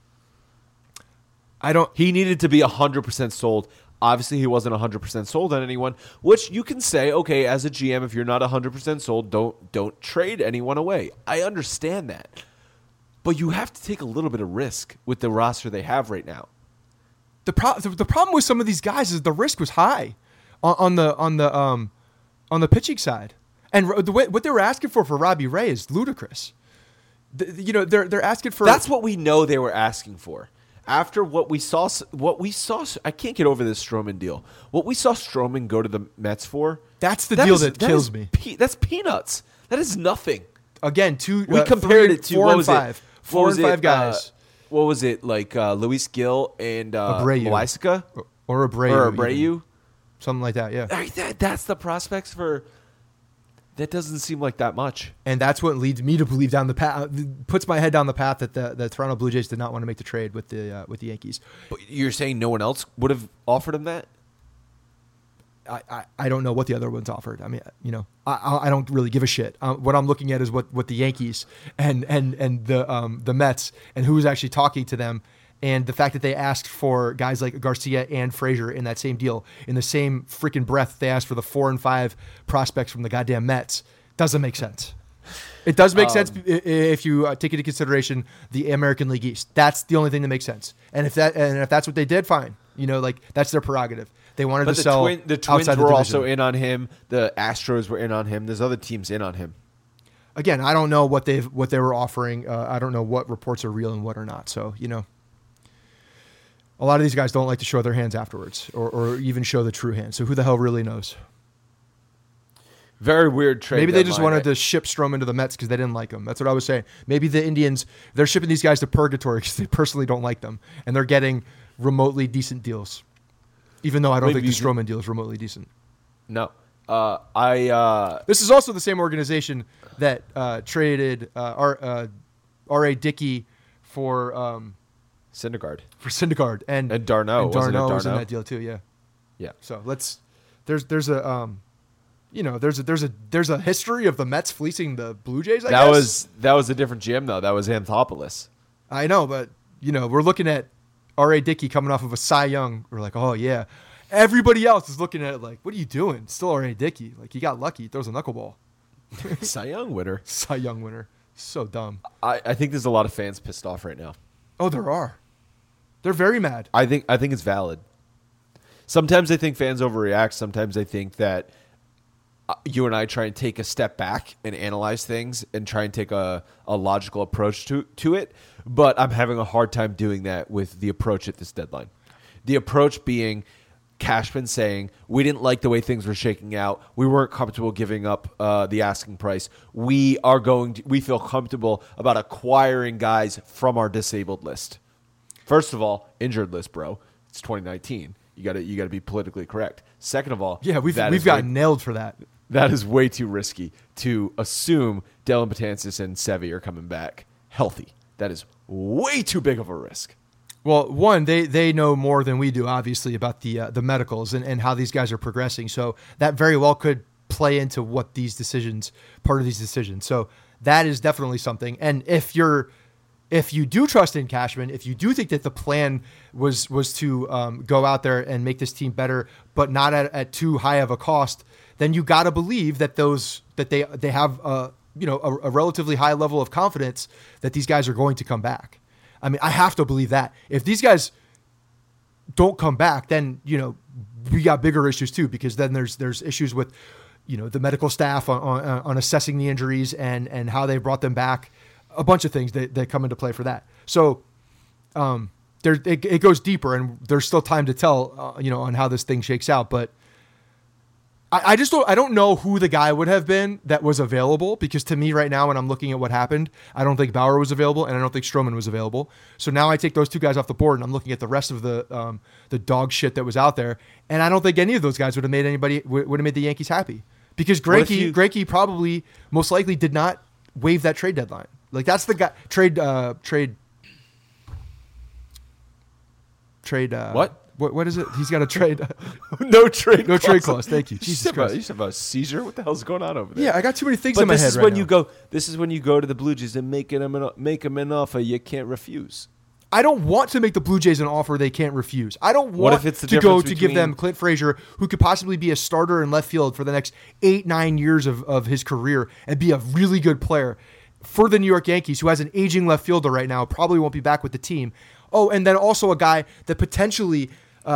He needed to be 100% sold. Obviously, he wasn't 100% sold on anyone, which you can say, okay, as a GM, if you're not 100% sold, don't trade anyone away. I understand that. But you have to take a little bit of risk with the roster they have right now. The problem with some of these guys is the risk was high on the pitching side, and what they were asking for Robbie Ray is ludicrous. They're asking for. That's what we know they were asking for. After what we saw, I can't get over this Stroman deal. What we saw Stroman go to the Mets for. That's the deal that kills me. That's peanuts. That is nothing. Again, we compared it to 4 and 5. 4 and 5 guys. What was it like? Luis Gil and Loaizica or Abreu, something like that. Yeah, that's the prospects for. That doesn't seem like that much. And that's what leads me to believe down the path, puts my head down the path that the Toronto Blue Jays did not want to make the trade with the Yankees. But you're saying no one else would have offered him that? I don't know what the other ones offered. I mean, I don't really give a shit. What I'm looking at is what the Yankees and the Mets and who's actually talking to them. And the fact that they asked for guys like Garcia and Frazier in that same deal, in the same freaking breath they asked for the 4 and 5 prospects from the goddamn Mets, doesn't make sense. It does make sense if you take into consideration the American League East. That's the only thing that makes sense. And if that's what they did, fine. That's their prerogative. They wanted to sell. The Twins were also in on him. The Astros were in on him. There's other teams in on him. Again, I don't know what they were offering. I don't know what reports are real and what are not. So a lot of these guys don't like to show their hands afterwards or even show the true hand. So who the hell really knows? Very weird trade. Maybe they just wanted to ship Stroman to the Mets because they didn't like him. That's what I was saying. Maybe the Indians, they're shipping these guys to purgatory because they personally don't like them. And they're getting remotely decent deals. Even though I don't think the Stroman deal is remotely decent. No. This is also the same organization that traded R.A. Dickey for... Syndergaard. For Syndergaard and Darno. And Darno was in that deal too. Yeah. Yeah. So there's a history of the Mets fleecing the Blue Jays. I guess that was a different GM though. That was Anthopoulos. I know, but we're looking at R.A. Dickey coming off of a Cy Young. We're like, oh yeah. Everybody else is looking at it like, what are you doing? It's still R.A. Dickey. Like he got lucky. He throws a knuckleball. Cy Young winner. Cy Young winner. So dumb. I think there's a lot of fans pissed off right now. Oh, there are. They're very mad. I think it's valid. Sometimes I think fans overreact. Sometimes I think that you and I try and take a step back and analyze things and try and take a logical approach to it. But I'm having a hard time doing that with the approach at this deadline. The approach being Cashman saying, we didn't like the way things were shaking out. We weren't comfortable giving up the asking price. We feel comfortable about acquiring guys from our disabled list. First of all, injured list, bro. It's 2019. You got to be politically correct. Second of all, yeah, we've gotten nailed for that. That is way too risky to assume Dellin Betances and Sevy are coming back healthy. That is way too big of a risk. Well, one, they know more than we do, obviously, about the medicals and how these guys are progressing. So that very well could play into part of these decisions. So that is definitely something. And if you do trust in Cashman, if you do think that the plan was to go out there and make this team better, but not at too high of a cost, then you got to believe that they have a relatively high level of confidence that these guys are going to come back. I mean, I have to believe that. If these guys don't come back, then we got bigger issues too, because then there's issues with the medical staff on assessing the injuries and how they brought them back. A bunch of things that come into play for that. So it goes deeper, and there's still time to tell, on how this thing shakes out. But I don't know who the guy would have been that was available, because to me right now, when I'm looking at what happened, I don't think Bauer was available, and I don't think Stroman was available. So now I take those two guys off the board, and I'm looking at the rest of the dog shit that was out there, and I don't think any of those guys would have made the Yankees happy, because Greinke probably most likely did not waive that trade deadline. Like that's the guy trade What is it? He's got to trade. No trade clause. Thank you. Jesus Christ. You have a seizure? What the hell's going on over there? Yeah, I got too many things in my head This is when you go to the Blue Jays and make them an offer you can't refuse. I don't want to make the Blue Jays an offer they can't refuse. I don't What want if it's the to go difference to give them between- Clint Frazier, who could possibly be a starter in left field for the next 8-9 years of his career and be a really good player, for the New York Yankees, who has an aging left fielder right now, probably won't be back with the team. Oh, and then also a guy that potentially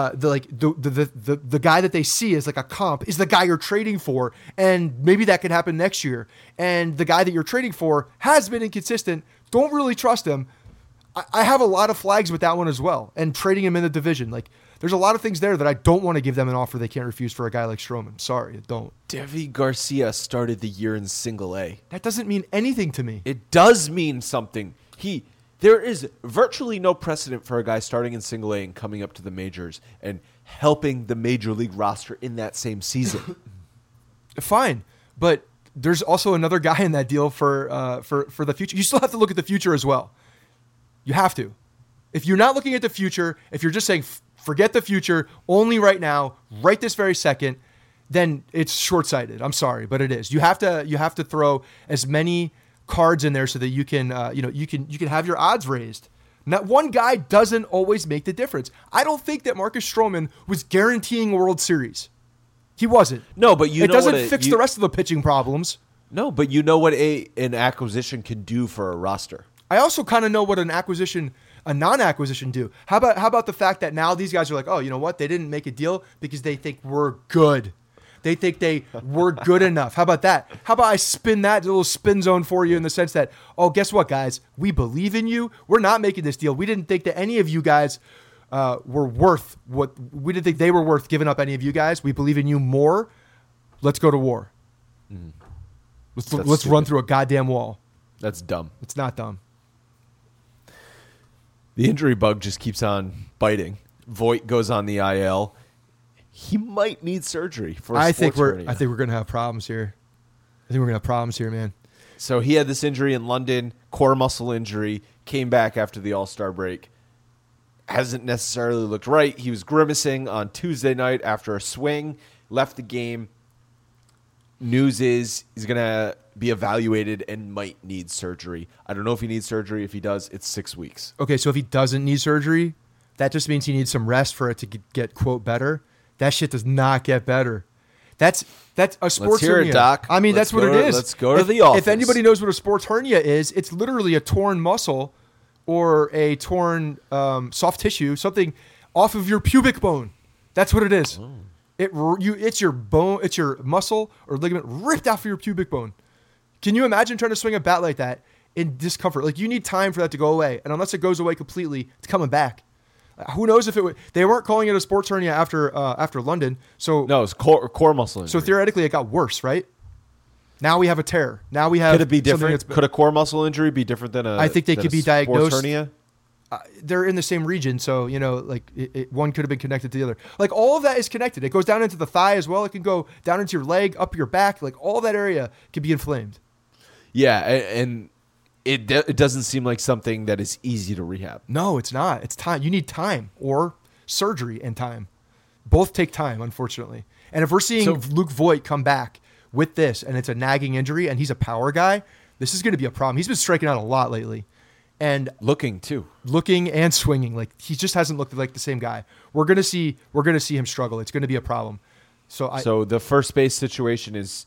the guy that they see as like a comp is the guy you're trading for, and maybe that could happen next year. And the guy that you're trading for has been inconsistent. Don't really trust him. I have a lot of flags with that one as well. And trading him in the division, like there's a lot of things there that I don't want to give them an offer they can't refuse for a guy like Stroman. Sorry, I don't. Deivi Garcia started the year in Single A. That doesn't mean anything to me. It does mean something. There is virtually no precedent for a guy starting in Single A and coming up to the majors and helping the major league roster in that same season. Fine, but there's also another guy in that deal for the future. You still have to look at the future as well. You have to. If you're not looking at the future, if you're just saying forget the future, only right now, right this very second, then it's short-sighted. I'm sorry, but it is. You have to throw as many cards in there so that you can you can have your odds raised. Not one guy doesn't always make the difference. I don't think that Marcus Stroman was guaranteeing a World Series. He wasn't. No, but it doesn't fix the rest of the pitching problems. No, but you know what an acquisition can do for a roster. I also kind of know what a non-acquisition do. How about the fact that now these guys are like, oh, you know what? They didn't make a deal because they think we're good. They think they were good enough. How about that? How about I spin that little spin zone for you in the sense that, oh, guess what, guys? We believe in you. We're not making this deal. We didn't think that any of you guys were worth what we didn't think they were worth giving up any of you guys. We believe in you more. Let's go to war. Let's run through a goddamn wall. That's dumb. It's not dumb. The injury bug just keeps on biting. Voit goes on the IL. He might need surgery for a sports hernia. I think we're gonna have problems here. Man. So he had this injury in London, core muscle injury, came back after the All-Star break. Hasn't necessarily looked right. He was grimacing on Tuesday night after a swing, left the game. News is he's going to be evaluated and might need surgery. I don't know if he needs surgery. If he does, it's 6 weeks. Okay, so if he doesn't need surgery, that just means he needs some rest for it to get quote, better. That shit does not get better. That's a sports Let's hear hernia. It, Doc. I mean, that's what it is. Let's go to the office. If anybody knows what a sports hernia is, it's literally a torn muscle or a torn soft tissue, something off of your pubic bone. That's what it is. Oh. It's your bone, it's your muscle or ligament ripped out of your pubic bone. Can you imagine trying to swing a bat like that in discomfort? Like, you need time for that to go away, and unless it goes away completely, it's coming back. Who knows if it would? They weren't calling it a sports hernia after London, so no, it's core muscle injury. So theoretically, it got worse, right? Now we have a tear. Now we have. Could it be different? Could a core muscle injury be different than a? I think they could be diagnosed. Hernia? They're in the same region, so like one could have been connected to the other. Like, all of that is connected. It goes down into the thigh as well. It can go down into your leg, up your back. Like, all that area could be inflamed. Yeah, and it doesn't seem like something that is easy to rehab. No, it's not. It's time. You need time or surgery and time. Both take time, unfortunately. And if we're seeing Luke Voit come back with this and it's a nagging injury and he's a power guy, this is going to be a problem. He's been striking out a lot lately. And looking and swinging. Like, he just hasn't looked like the same guy. We're gonna see him struggle. It's gonna be a problem. So the first base situation is.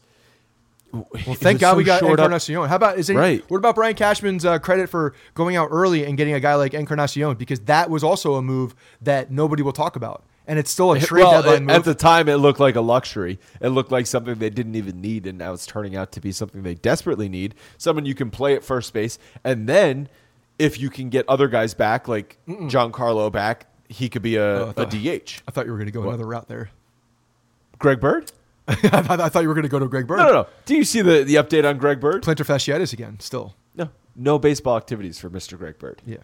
Well, thank God we got Encarnacion. How about What about Brian Cashman's credit for going out early and getting a guy like Encarnacion? Because that was also a move that nobody will talk about, and it's still a trade deadline move. At the time, it looked like a luxury. It looked like something they didn't even need, and now it's turning out to be something they desperately need. Someone you can play at first base, and then if you can get other guys back, like Giancarlo back, he could be a DH. I thought you were going to go another route there. Greg Bird? I thought you were going to go to Greg Bird. No. Do you see the update on Greg Bird? Plantar fasciitis again, still. No baseball activities for Mr. Greg Bird. Yeah.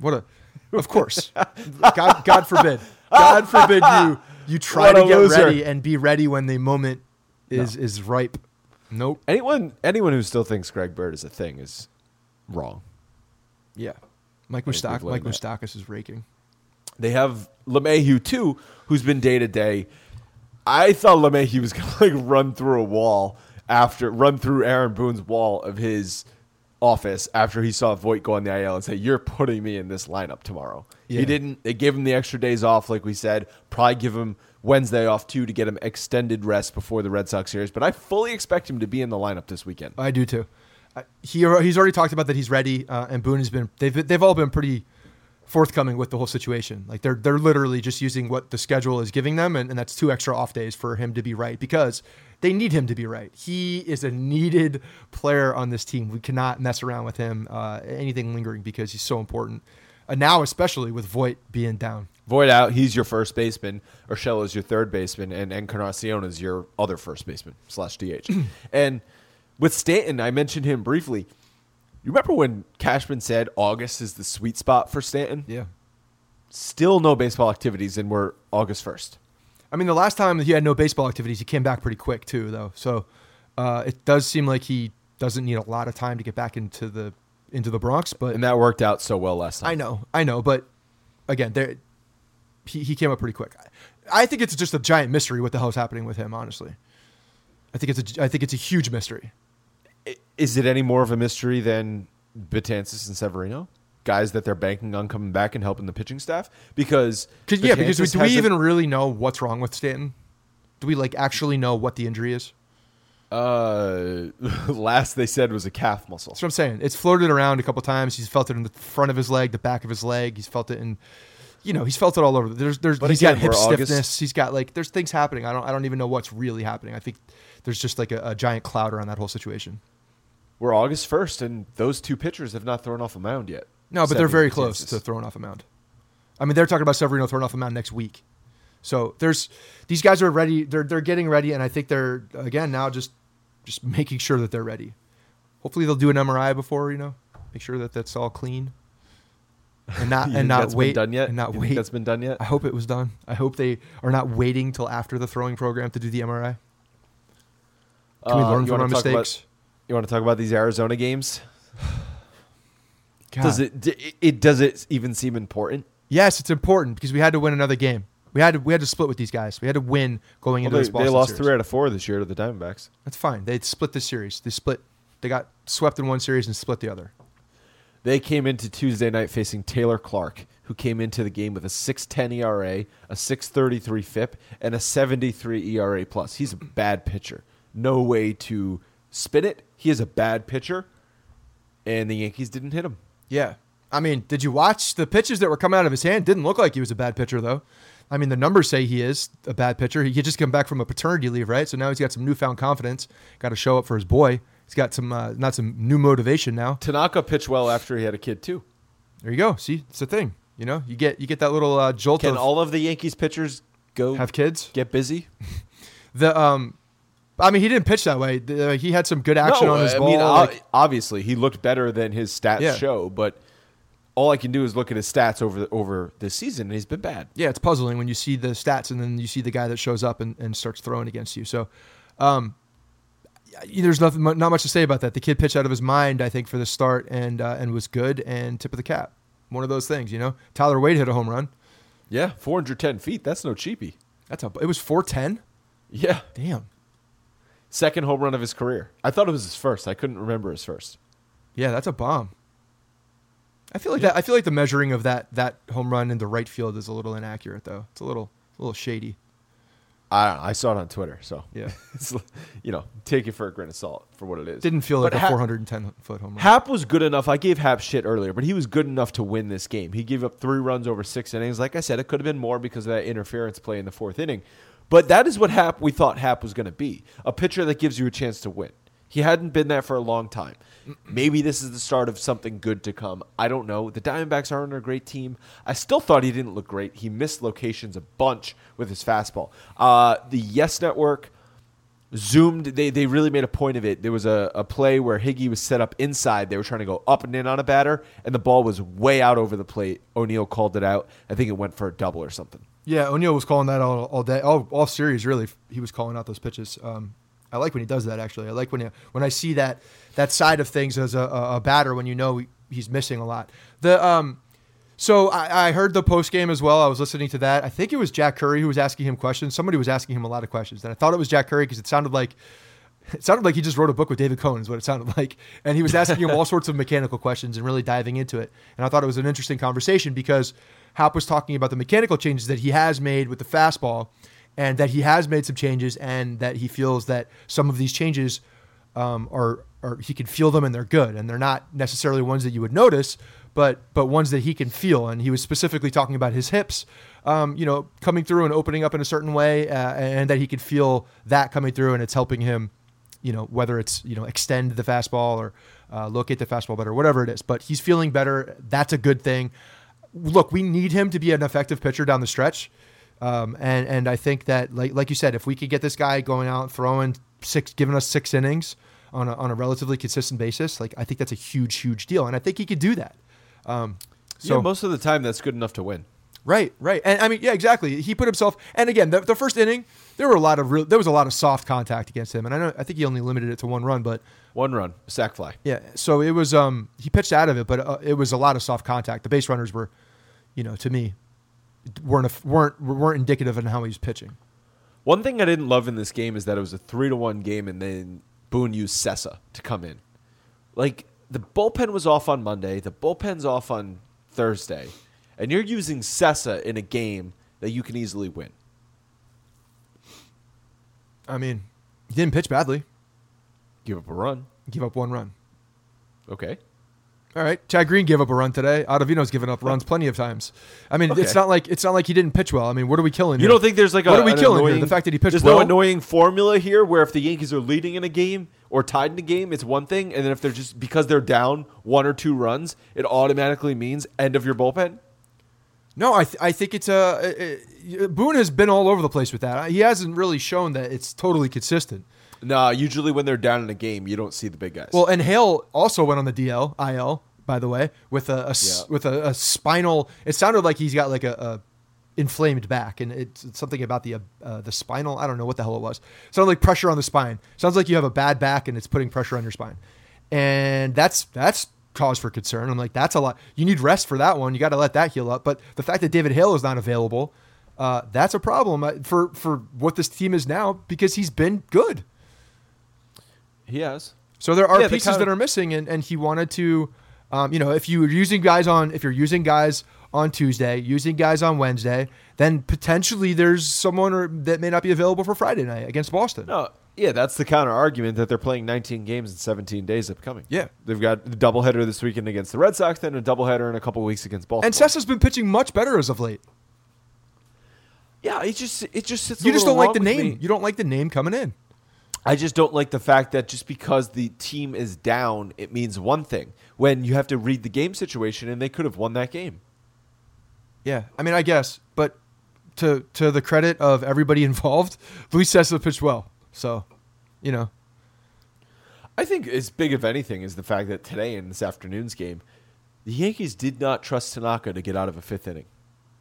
Of course. God forbid. God forbid you try to get ready and be ready when the moment is ripe. Nope. Anyone who still thinks Greg Bird is a thing is wrong. Yeah. Mike Moustakas is raking. They have LeMahieu too, who's been day to day. I thought LeMahieu was going to run through Aaron Boone's wall of his office after he saw Voit go on the IL and say, "You're putting me in this lineup tomorrow." Yeah. He didn't. They gave him the extra days off, like we said. Probably give him Wednesday off too to get him extended rest before the Red Sox series. But I fully expect him to be in the lineup this weekend. I do too. He's already talked about that he's ready, and Boone has been. They've all been pretty forthcoming with the whole situation. Like they're literally just using what the schedule is giving them, and that's 2 extra off days for him to be right because they need him to be right. He is a needed player on this team. We cannot mess around with him, anything lingering, because he's so important. Now, especially with Voit being down. Voit out, he's your first baseman. Urshela is your third baseman, and Encarnacion is your other first baseman / DH. And with Stanton, I mentioned him briefly. You remember when Cashman said August is the sweet spot for Stanton? Yeah. Still no baseball activities, and we're August 1st. I mean, the last time he had no baseball activities, he came back pretty quick too, though. So it does seem like he doesn't need a lot of time to get back into the Bronx. And that worked out so well last time. I know. But again, he came up pretty quick. I think it's just a giant mystery what the hell is happening with him, honestly. I think it's a huge mystery. Is it any more of a mystery than Betances and Severino? Guys that they're banking on coming back and helping the pitching staff? Because do we even really know what's wrong with Stanton? Do we actually know what the injury is? Last they said was a calf muscle. That's what I'm saying. It's floated around a couple times. He's felt it in the front of his leg, the back of his leg. He's felt it in, he's felt it all over. He's got hip stiffness. He's got there's things happening. I don't even know what's really happening. I think there's just a giant cloud around that whole situation. We're August 1st, and those 2 pitchers have not thrown off a mound yet. No, but they're very close to throwing off a mound. I mean, they're talking about Severino throwing off a mound next week. So these guys are ready. They're getting ready, and I think they're again now just making sure that they're ready. Hopefully, they'll do an MRI before make sure that that's all clean, and not wait. Been done yet? And not you wait. Think that's been done yet? I hope it was done. I hope they are not waiting till after the throwing program to do the MRI. Can we learn from our mistakes? You want to talk about these Arizona games? God. Does it even seem important? Yes, it's important because we had to win another game. We had to split with these guys. We had to win going into this Boston series. They lost series. 3 out of 4 this year to the Diamondbacks. That's fine. They split this series. They got swept in one series and split the other. They came into Tuesday night facing Taylor Clark, who came into the game with a 6.10 ERA, a 6.33 FIP, and a 73 ERA plus. He's a bad pitcher. No way to spin it. He is a bad pitcher, and the Yankees didn't hit him. Yeah. I mean, did you watch the pitches that were coming out of his hand? Didn't look like he was a bad pitcher, though. I mean, the numbers say he is a bad pitcher. He had just come back from a paternity leave, right? So now he's got some newfound confidence. Got to show up for his boy. He's got some new motivation now. Tanaka pitched well after he had a kid, too. There you go. See, it's a thing. You get that little jolt. Can all of the Yankees pitchers go have kids? Get busy? I mean, he didn't pitch that way. He had some good action on his ball. Obviously, he looked better than his stats show, but all I can do is look at his stats over this season, and he's been bad. Yeah, it's puzzling when you see the stats and then you see the guy that shows up and starts throwing against you. So there's not much to say about that. The kid pitched out of his mind, I think, for the start and was good and tip of the cap. One of those things, Tyler Wade hit a home run. Yeah, 410 feet. That's no cheapie. It was 410? Yeah. Damn. Second home run of his career. I thought it was his first. I couldn't remember his first. Yeah, that's a bomb. I feel like that. I feel like the measuring of that home run in the right field is a little inaccurate, though. It's a little shady. I saw it on Twitter, so yeah, it's, take it for a grain of salt for what it is. Didn't feel like a 410-foot home run. Happ was good enough. I gave Happ shit earlier, but he was good enough to win this game. He gave up 3 runs over 6 innings. Like I said, it could have been more because of that interference play in the 4th inning. But that is what we thought Happ was going to be, a pitcher that gives you a chance to win. He hadn't been that for a long time. Maybe this is the start of something good to come. I don't know. The Diamondbacks aren't a great team. I still thought he didn't look great. He missed locations a bunch with his fastball. The Yes Network zoomed. They really made a point of it. There was a play where Higgy was set up inside. They were trying to go up and in on a batter, and the ball was way out over the plate. O'Neill called it out. I think it went for a double or something. Yeah, O'Neill was calling that all day, all series, really. He was calling out those pitches. I like when he does that, actually. I like when I see that side of things as a batter when he's missing a lot. So I heard the post game as well. I was listening to that. I think it was Jack Curry who was asking him questions. Somebody was asking him a lot of questions, and I thought it was Jack Curry because it sounded like he just wrote a book with David Cohn is what it sounded like. And he was asking him all sorts of mechanical questions and really diving into it. And I thought it was an interesting conversation because Haup was talking about the mechanical changes that he has made with the fastball and that he has made some changes and that he feels that some of these changes are he can feel them and they're good. And they're not necessarily ones that you would notice, but ones that he can feel. And he was specifically talking about his hips, coming through and opening up in a certain way and that he could feel that coming through and it's helping him, whether it's, extend the fastball or locate the fastball better, whatever it is. But he's feeling better. That's a good thing. Look, we need him to be an effective pitcher down the stretch. And I think that, like you said, if we could get this guy going out, giving us 6 innings on a relatively consistent basis, like I think that's a huge, huge deal. And I think he could do that. So most of the time that's good enough to win. Right. And I mean, yeah, exactly. He put himself, and again, the first inning, there was a lot of soft contact against him. And I think he only limited it to 1 run, but 1 run, sac fly. Yeah. So it was, he pitched out of it, but it was a lot of soft contact. The base runners were, to me, weren't indicative of how he was pitching. One thing I didn't love in this game is that it was a 3-1 game, and then Boone used Sessa to come in. Like, the bullpen was off on Monday. The bullpen's off on Thursday. And you're using Sessa in a game that you can easily win. I mean, he didn't pitch badly. Give up a run. Give up 1 run. Okay. All right. Chad Green gave up a run today. Ottavino's given up runs plenty of times. I mean, Okay. it's not like he didn't pitch well. I mean, what are we killing You here? don't think there's like what are we killing here? The fact that he pitched there's well? no annoying formula here where if the Yankees are leading in a game or tied in a game, it's one thing, and then if they're just because they're down 1 or 2 runs, it automatically means end of your bullpen? No, I think it's Boone has been all over the place with that. He hasn't really shown that it's totally consistent. Nah, usually when they're down in a game, you don't see the big guys. Well, and Hale also went on the IL, by the way, with a spinal. It sounded like he's got like a inflamed back, and it's something about the spinal. I don't know what the hell it was. It sounded like pressure on the spine. Sounds like you have a bad back, and it's putting pressure on your spine, and that's cause for concern. I'm like, that's a lot. You need rest for that one. You got to let that heal up. But the fact that David Hale is not available, that's a problem for what this team is now because he's been good. he has. So there are pieces that are missing, and he wanted to, if you're using guys on Tuesday, using guys on Wednesday, then potentially there's someone that may not be available for Friday night against Boston. No, yeah, that's the counter argument that they're playing 19 games in 17 days upcoming. Yeah. They've got the doubleheader this weekend against the Red Sox, then a doubleheader in a couple weeks against Baltimore. And Sessa's been pitching much better as of late. Yeah, it just sits. You just don't like the name. You don't like the name coming in. I just don't like the fact that just because the team is down, it means one thing. When you have to read the game situation, and they could have won that game. Yeah, I mean, I guess, but to the credit of everybody involved, Luis Sessa pitched well. So, I think as big of anything is the fact that today in this afternoon's game, the Yankees did not trust Tanaka to get out of a 5th inning.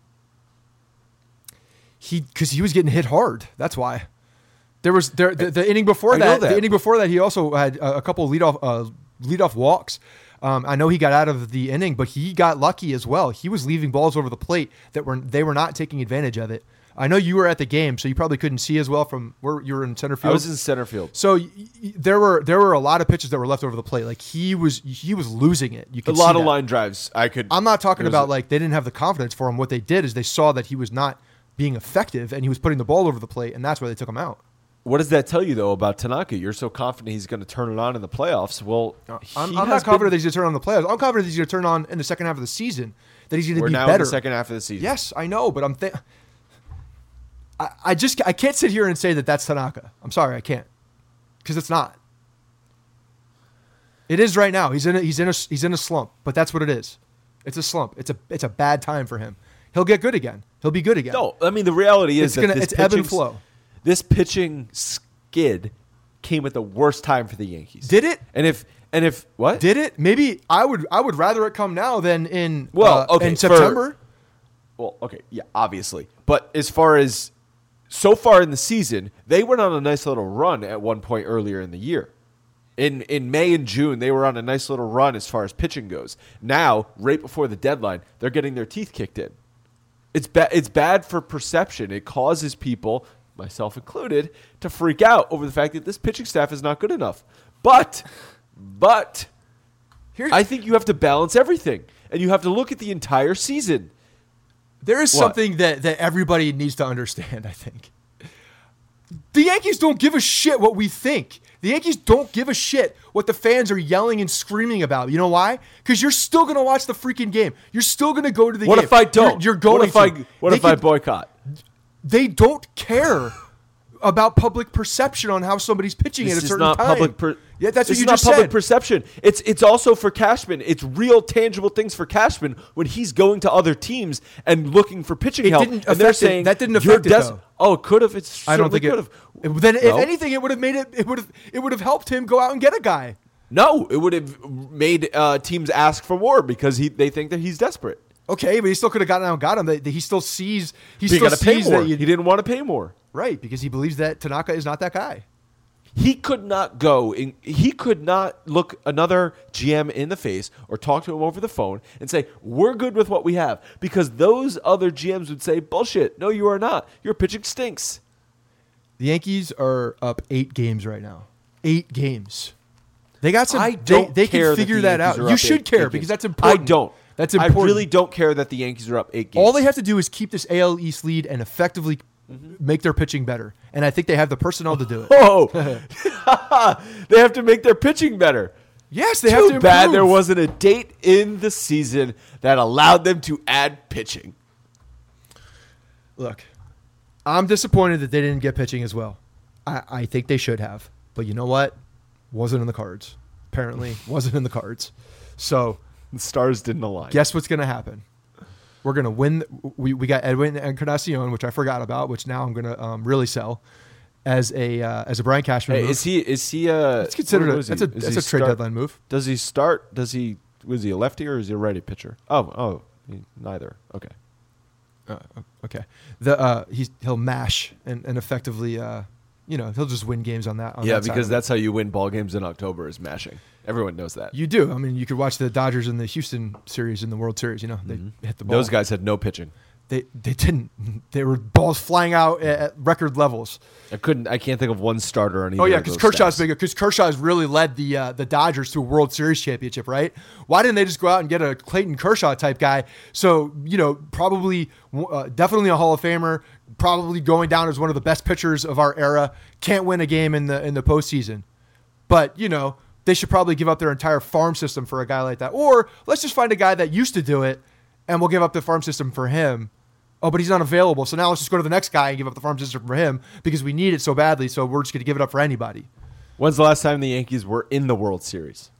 Because he was getting hit hard. That's why. The inning before that. The inning before that, he also had a couple of leadoff walks. I know he got out of the inning, but he got lucky as well. He was leaving balls over the plate that they were not taking advantage of it. I know you were at the game, so you probably couldn't see as well from where you were in center field. I was in center field. So there were a lot of pitches that were left over the plate. Like he was losing it. You could see a lot of that. line drives. I'm not talking about like they didn't have the confidence for him. What they did is they saw that he was not being effective and he was putting the ball over the plate, and that's why they took him out. What does that tell you, though, about Tanaka? You're so confident he's going to turn it on in the playoffs. Well, I'm not confident that he's going to turn on in the playoffs. I'm confident that he's going to turn on in the second half of the season, that he's going to be now better. In the second half of the season. Yes, I know, but I can't sit here and say that that's Tanaka. I'm sorry, I can't, because it's not. It is right now. He's in a slump, but that's what it is. It's a slump. It's a bad time for him. He'll get good again. He'll be good again. No, I mean the reality is it's ebb and flow. This pitching skid came at the worst time for the Yankees. Did it? And if what? Did it? Maybe I would rather it come now than in in September. Yeah, obviously. But as far as so far in the season, they went on a nice little run at one point earlier in the year. In May and June, they were on a nice little run as far as pitching goes. Now, right before the deadline, they're getting their teeth kicked in. It's bad for perception. It causes people, myself included, to freak out over the fact that this pitching staff is not good enough. But I think you have to balance everything, and you have to look at the entire season. There is something that everybody needs to understand, I think. The Yankees don't give a shit what we think. The Yankees don't give a shit what the fans are yelling and screaming about. You know why? Because you're still going to watch the freaking game. You're still going to go to the game. What if I don't? You're going to. What if I boycott? They don't care about public perception on how somebody's pitching at a certain time. Yeah, that's what you just said. It's not public perception. It's also for Cashman. It's real tangible things for Cashman when he's going to other teams and looking for pitching help. And they're saying that didn't affect it though. Oh, it could have. I don't think it could have. Then, if anything, it would have made it. It would have helped him go out and get a guy. No, it would have made teams ask for more because they think that he's desperate. Okay, but he still could have gotten out and got him. He still sees. He got to pay more. He didn't want to pay more. Right, because he believes that Tanaka is not that guy. He could not go. He could not look another GM in the face or talk to him over the phone and say, we're good with what we have. Because those other GMs would say, bullshit. No, you are not. Your pitching stinks. The Yankees are up 8 games right now. 8 games. They got some. They can figure that out. You should care because that's important. I don't. That's important. I really don't care that the Yankees are up 8 games. All they have to do is keep this AL East lead and effectively make their pitching better. And I think they have the personnel to do it. Oh, they have to make their pitching better. Yes, they have to improve. Too bad there wasn't a date in the season that allowed them to add pitching. Look, I'm disappointed that they didn't get pitching as well. I think they should have. But you know what? Wasn't in the cards. Apparently, wasn't in the cards. So the stars didn't align. Guess what's going to happen? We're going to win. We got Edwin Encarnacion, which I forgot about, which now I'm going to really sell as a Brian Cashman move. Is he it's considered that's a trade deadline move. Does he start? Was he a lefty or is he a righty pitcher? Neither. Okay. Okay. He'll mash and effectively he'll just win games on that. Because that's how you win ball games in October is mashing. Everyone knows that. You do. I mean, you could watch the Dodgers in the Houston series in the World Series. They hit the ball. Those guys had no pitching. They didn't. They were balls flying out at record levels. I can't think of one starter on either. Oh yeah, because Kershaw's big. Because Kershaw's really led the Dodgers to a World Series championship, right? Why didn't they just go out and get a Clayton Kershaw type guy? So probably definitely a Hall of Famer. Probably going down as one of the best pitchers of our era. Can't win a game in the postseason, but they should probably give up their entire farm system for a guy like that. Or let's just find a guy that used to do it, and we'll give up the farm system for him. Oh, but he's not available. So now let's just go to the next guy and give up the farm system for him because we need it so badly. So we're just going to give it up for anybody. When's the last time the Yankees were in the World Series?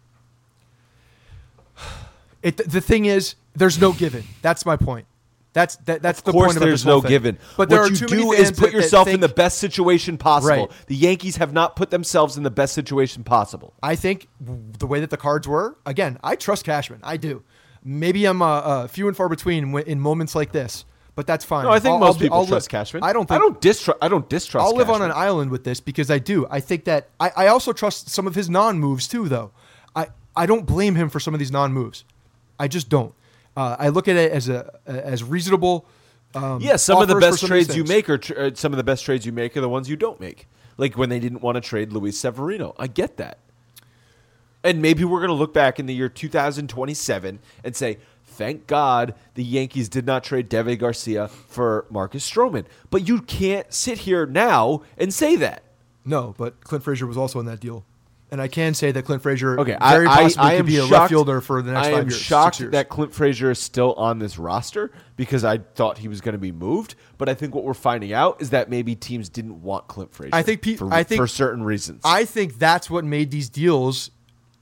The thing is, there's no given. That's my point. That's the point of this whole thing. Of course there's no given. But what you do is put yourself in the best situation possible. Right. The Yankees have not put themselves in the best situation possible. I think the way that the cards were, again, I trust Cashman. I do. Maybe I'm few and far between in moments like this, but that's fine. No, I think most people trust Cashman. I don't distrust I'll live on Cashman. an island with this because I do. I think that I also trust some of his non-moves too, though. I don't blame him for some of these non-moves. I just don't. I look at it as reasonable. Some of the best trades you make are some of the best trades you make are the ones you don't make. Like when they didn't want to trade Luis Severino. I get that. And maybe we're going to look back in the year 2027 and say, thank God the Yankees did not trade Deivi Garcia for Marcus Stroman. But you can't sit here now and say that. No, but Clint Frazier was also in that deal. And I can say that Clint Frazier very possibly could be a left fielder for the next 5 years. I am shocked that Clint Frazier is still on this roster because I thought he was going to be moved. But I think what we're finding out is that maybe teams didn't want Clint Frazier for certain reasons. I think that's what made these deals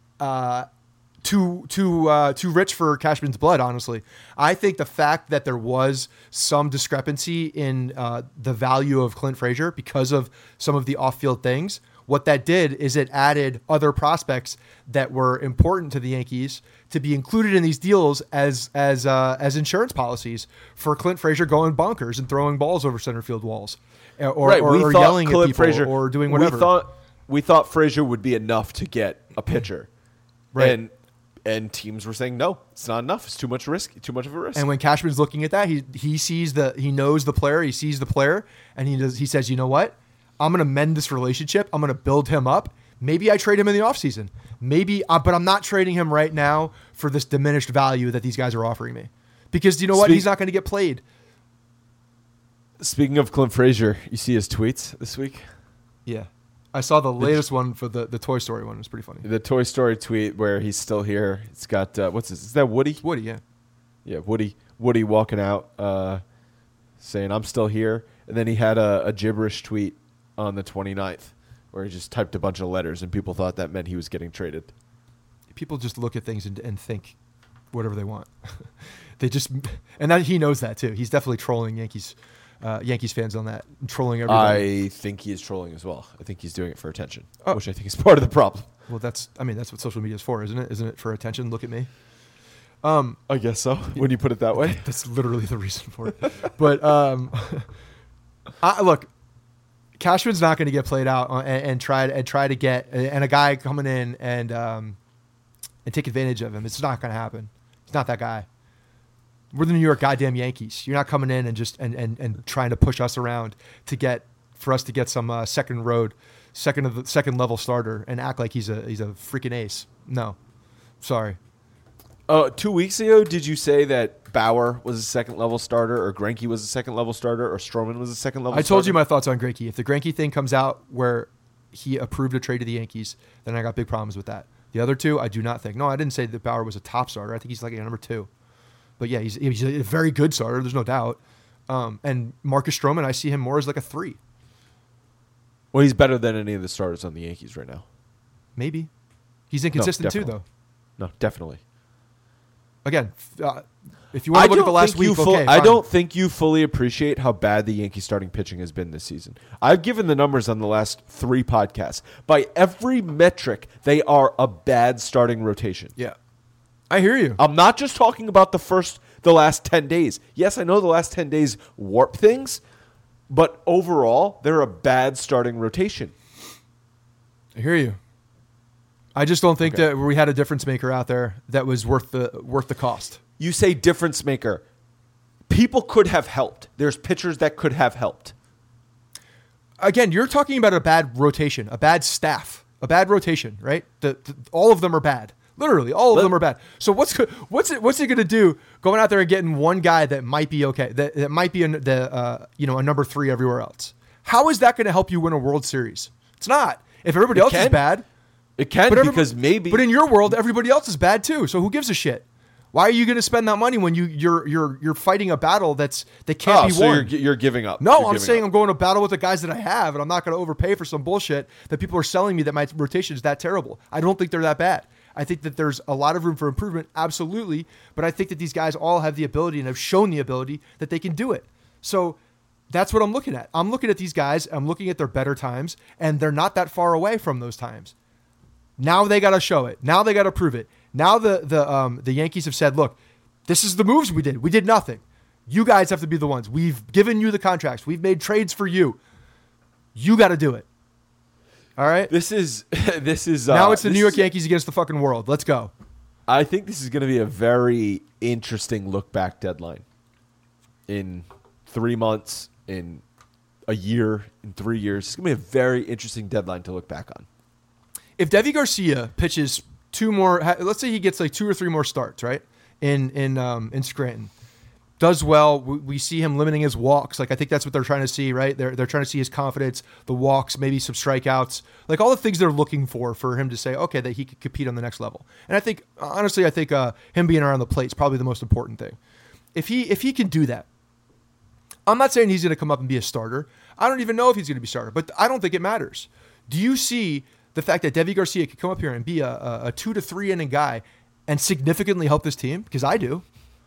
too rich for Cashman's blood, honestly. I think the fact that there was some discrepancy in the value of Clint Frazier because of some of the off-field things, what that did is it added other prospects that were important to the Yankees to be included in these deals as insurance policies for Clint Frazier going bonkers and throwing balls over center field walls or yelling at people or doing whatever. we thought Frazier would be enough to get a pitcher. Right. And teams were saying, no, it's not enough. It's too much risk, too much of a risk. And when Cashman's looking at that, he knows the player, he sees the player, and he says, you know what? I'm going to mend this relationship. I'm going to build him up. Maybe I trade him in the offseason. Maybe, but I'm not trading him right now for this diminished value that these guys are offering me. Because you know what? He's not going to get played. Speaking of Clint Frazier, you see his tweets this week? Yeah. I saw the latest one for the Toy Story one. It was pretty funny. The Toy Story tweet where he's still here. It's got, what's this? Is that Woody? Woody, yeah. Yeah, Woody walking out saying, I'm still here. And then he had a gibberish tweet on the 29th where he just typed a bunch of letters and people thought that meant he was getting traded. People just look at things and think whatever they want. And that he knows that too. He's definitely trolling Yankees fans on that, trolling everybody. I think he is trolling as well. I think he's doing it for attention, which I think is part of the problem. Well, that's what social media is for, isn't it? Isn't it for attention? Look at me. I guess so. When you put it that way, that's literally the reason for it. But look, Cashman's not going to get played out and try to get and a guy coming in and take advantage of him. It's not going to happen. He's not that guy. We're the New York goddamn Yankees. You're not coming in and just and trying to push us around for us to get some second level starter and act like he's a freaking ace. No, sorry. 2 weeks ago, did you say that Bauer was a second level starter, or Greinke was a second level starter, or Stroman was a second level? I told you my thoughts on Greinke. If the Greinke thing comes out where he approved a trade to the Yankees, then I got big problems with that. The other two, I do not think. No, I didn't say that Bauer was a top starter. I think he's like a number 2. But yeah, he's a very good starter. There's no doubt. And Marcus Stroman, I see him more as like a 3. Well, he's better than any of the starters on the Yankees right now. Maybe. He's inconsistent too, though. No, definitely. Again, if you want to look at the last week, I don't think you fully appreciate how bad the Yankees starting pitching has been this season. I've given the numbers on the last 3 podcasts. By every metric, they are a bad starting rotation. Yeah. I hear you. I'm not just talking about the last 10 days. Yes, I know the last 10 days warp things, but overall, they're a bad starting rotation. I hear you. I just don't think that we had a difference maker out there that was worth the cost. You say difference maker. People could have helped. There's pitchers that could have helped. Again, you're talking about a bad rotation, a bad staff, a bad rotation, right? All of them are bad. Literally, all of them are bad. So what's it going to do going out there and getting one guy that might be okay, that might be a number 3 everywhere else? How is that going to help you win a World Series? It's not. If everybody else is bad, it can because maybe. But in your world, everybody else is bad too. So who gives a shit? Why are you going to spend that money when you're fighting a battle that can't be won? You're giving up. No, I'm saying I'm going to battle with the guys that I have, and I'm not going to overpay for some bullshit that people are selling me that my rotation is that terrible. I don't think they're that bad. I think that there's a lot of room for improvement, absolutely. But I think that these guys all have the ability and have shown the ability that they can do it. So that's what I'm looking at. I'm looking at these guys. I'm looking at their better times, and they're not that far away from those times. Now they got to show it. Now they got to prove it. Now the Yankees have said, look, this is the moves we did. We did nothing. You guys have to be the ones. We've given you the contracts. We've made trades for you. You got to do it. All right. This is now it's the New York Yankees against the fucking world. Let's go. I think this is going to be a very interesting look back deadline. In 3 months, in a year, in 3 years, it's going to be a very interesting deadline to look back on. If Deivi Garcia pitches 2 more, let's say he gets like 2 or 3 more starts, right? In Scranton. Does well. We see him limiting his walks. Like I think that's what they're trying to see, right? They're trying to see his confidence, the walks, maybe some strikeouts, like all the things they're looking for him to say, okay, that he could compete on the next level. And I think, honestly, him being around the plate is probably the most important thing. If he can do that, I'm not saying he's going to come up and be a starter. I don't even know if he's going to be a starter, but I don't think it matters. Do you see the fact that Deivi Garcia could come up here and be a 2 to 3 inning guy and significantly help this team? Because I do.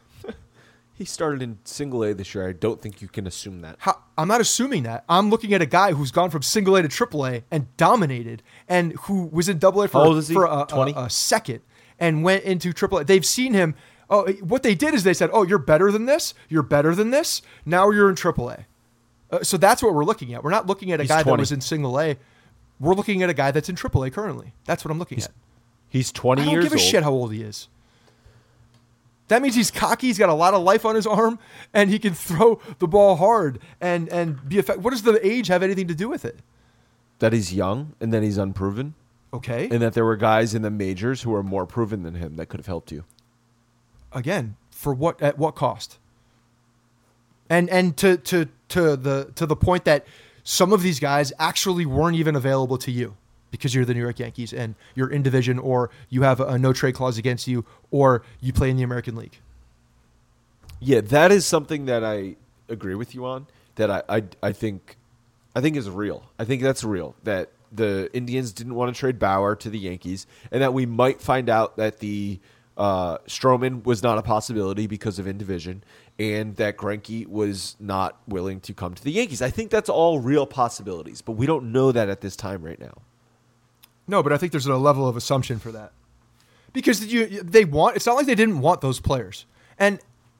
He started in single A this year. I don't think you can assume that. I'm not assuming that. I'm looking at a guy who's gone from single A to triple A and dominated, and who was in double A for a second and went into triple A. They've seen him. Oh, what they did is they said, oh, you're better than this. You're better than this. Now you're in triple A. So that's what we're looking at. We're not looking at a guy 20. That was in single A. we're looking at a guy that's in AAA currently. That's what I'm looking at. He's 20 I don't years give a old. shit how old he is. That means he's cocky. He's got a lot of life on his arm, and he can throw the ball hard and be effective. What does the age have anything to do with it? That he's young and that he's unproven. Okay. And that there were guys in the majors who are more proven than him that could have helped you. Again, for what? At what cost? And to the point that some of these guys actually weren't even available to you because you're the New York Yankees and you're in division, or you have a no trade clause against you, or you play in the American League. Yeah, that is something that I agree with you on. That I think is real. I think that's real. That the Indians didn't want to trade Bauer to the Yankees, and that we might find out that the Stroman was not a possibility because of in division, and that Greinke was not willing to come to the Yankees. I think that's all real possibilities, but we don't know that at this time right now. No, but I think there's a level of assumption for that because they want. It's not like they didn't want those players, and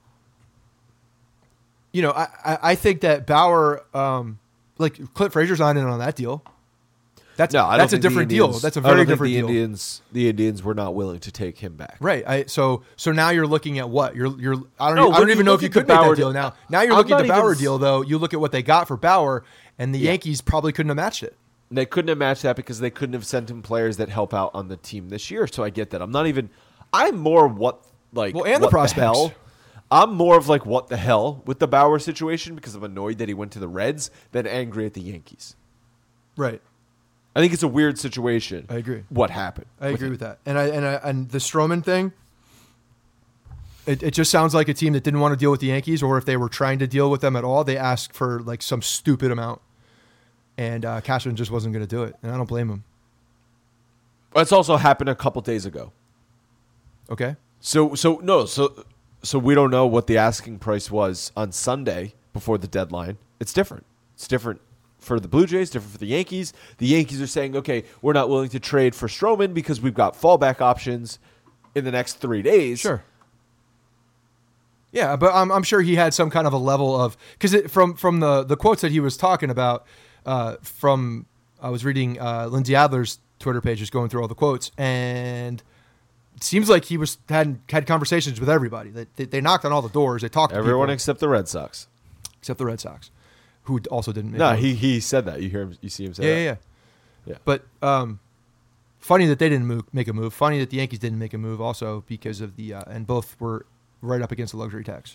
I think that Bauer, like Clint Frazier's not in on that deal. That's a different deal. That's a very different deal. The Indians were not willing to take him back. Right. So now you're looking at what I don't even know if you could make that deal now. Now you're looking at the Bauer deal though. You look at what they got for Bauer, and the Yankees probably couldn't have matched it. They couldn't have matched that because they couldn't have sent him players that help out on the team this year. So I get that. I'm more the prospects. I'm more of like what the hell with the Bauer situation because I'm annoyed that he went to the Reds than angry at the Yankees. Right. I think it's a weird situation. I agree. What happened? I agree with that. And the Stroman thing, it just sounds like a team that didn't want to deal with the Yankees, or if they were trying to deal with them at all, they asked for like some stupid amount. And Cashman just wasn't going to do it, and I don't blame him. That's also happened a couple days ago. Okay. So we don't know what the asking price was on Sunday before the deadline. It's different. It's different for the Blue Jays, different for the Yankees. The Yankees are saying, okay, we're not willing to trade for Stroman because we've got fallback options in the next 3 days. Sure. Yeah, but I'm sure he had some kind of a level of because from the quotes that he was talking about. I was reading Lindsay Adler's Twitter page, just going through all the quotes, and it seems like he had conversations with everybody. They knocked on all the doors. They talked to everyone people, except the Red Sox, who also didn't. He said that. You see him say that. Yeah. But funny that they didn't make a move. Funny that the Yankees didn't make a move also because of the and both were right up against the luxury tax.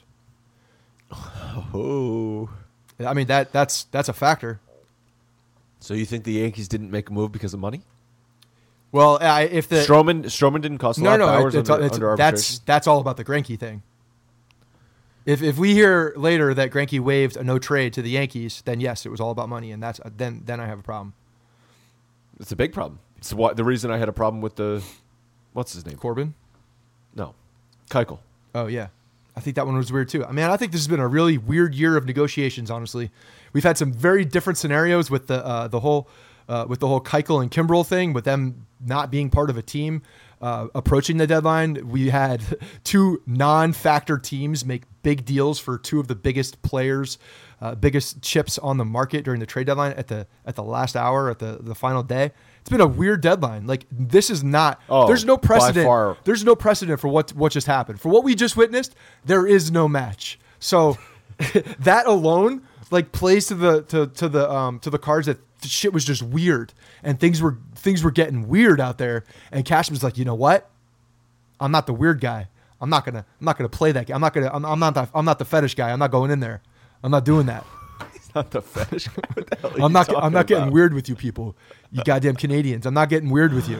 Oh, I mean that's a factor. So you think the Yankees didn't make a move because of money? Well, if the Stroman didn't cost a lot of hours under arbitration. That's all about the Greinke thing. If we hear later that Greinke waived a no trade to the Yankees, then yes, it was all about money, and that's then I have a problem. It's a big problem. It's the reason I had a problem with what's his name? Corbin? No, Keuchel. Oh yeah, I think that one was weird too. I mean, I think this has been a really weird year of negotiations. Honestly, we've had some very different scenarios with the whole Keuchel and Kimbrel thing, with them not being part of a team approaching the deadline. We had two non-factor teams make big deals for two of the biggest players, biggest chips on the market during the trade deadline at the last hour, at the final day. It's been a weird deadline. Like, this is not. There's no precedent. There's no precedent for what just happened. For what we just witnessed, there is no match. So that alone, like, plays to the cards that shit was just weird, and things were getting weird out there. And Cashman's like, you know what? I'm not the weird guy. I'm not gonna play that game. I'm not the fetish guy. I'm not going in there. I'm not doing that. He's not the fetish guy. What the hell are I'm not getting weird with you people. You goddamn Canadians. I'm not getting weird with you.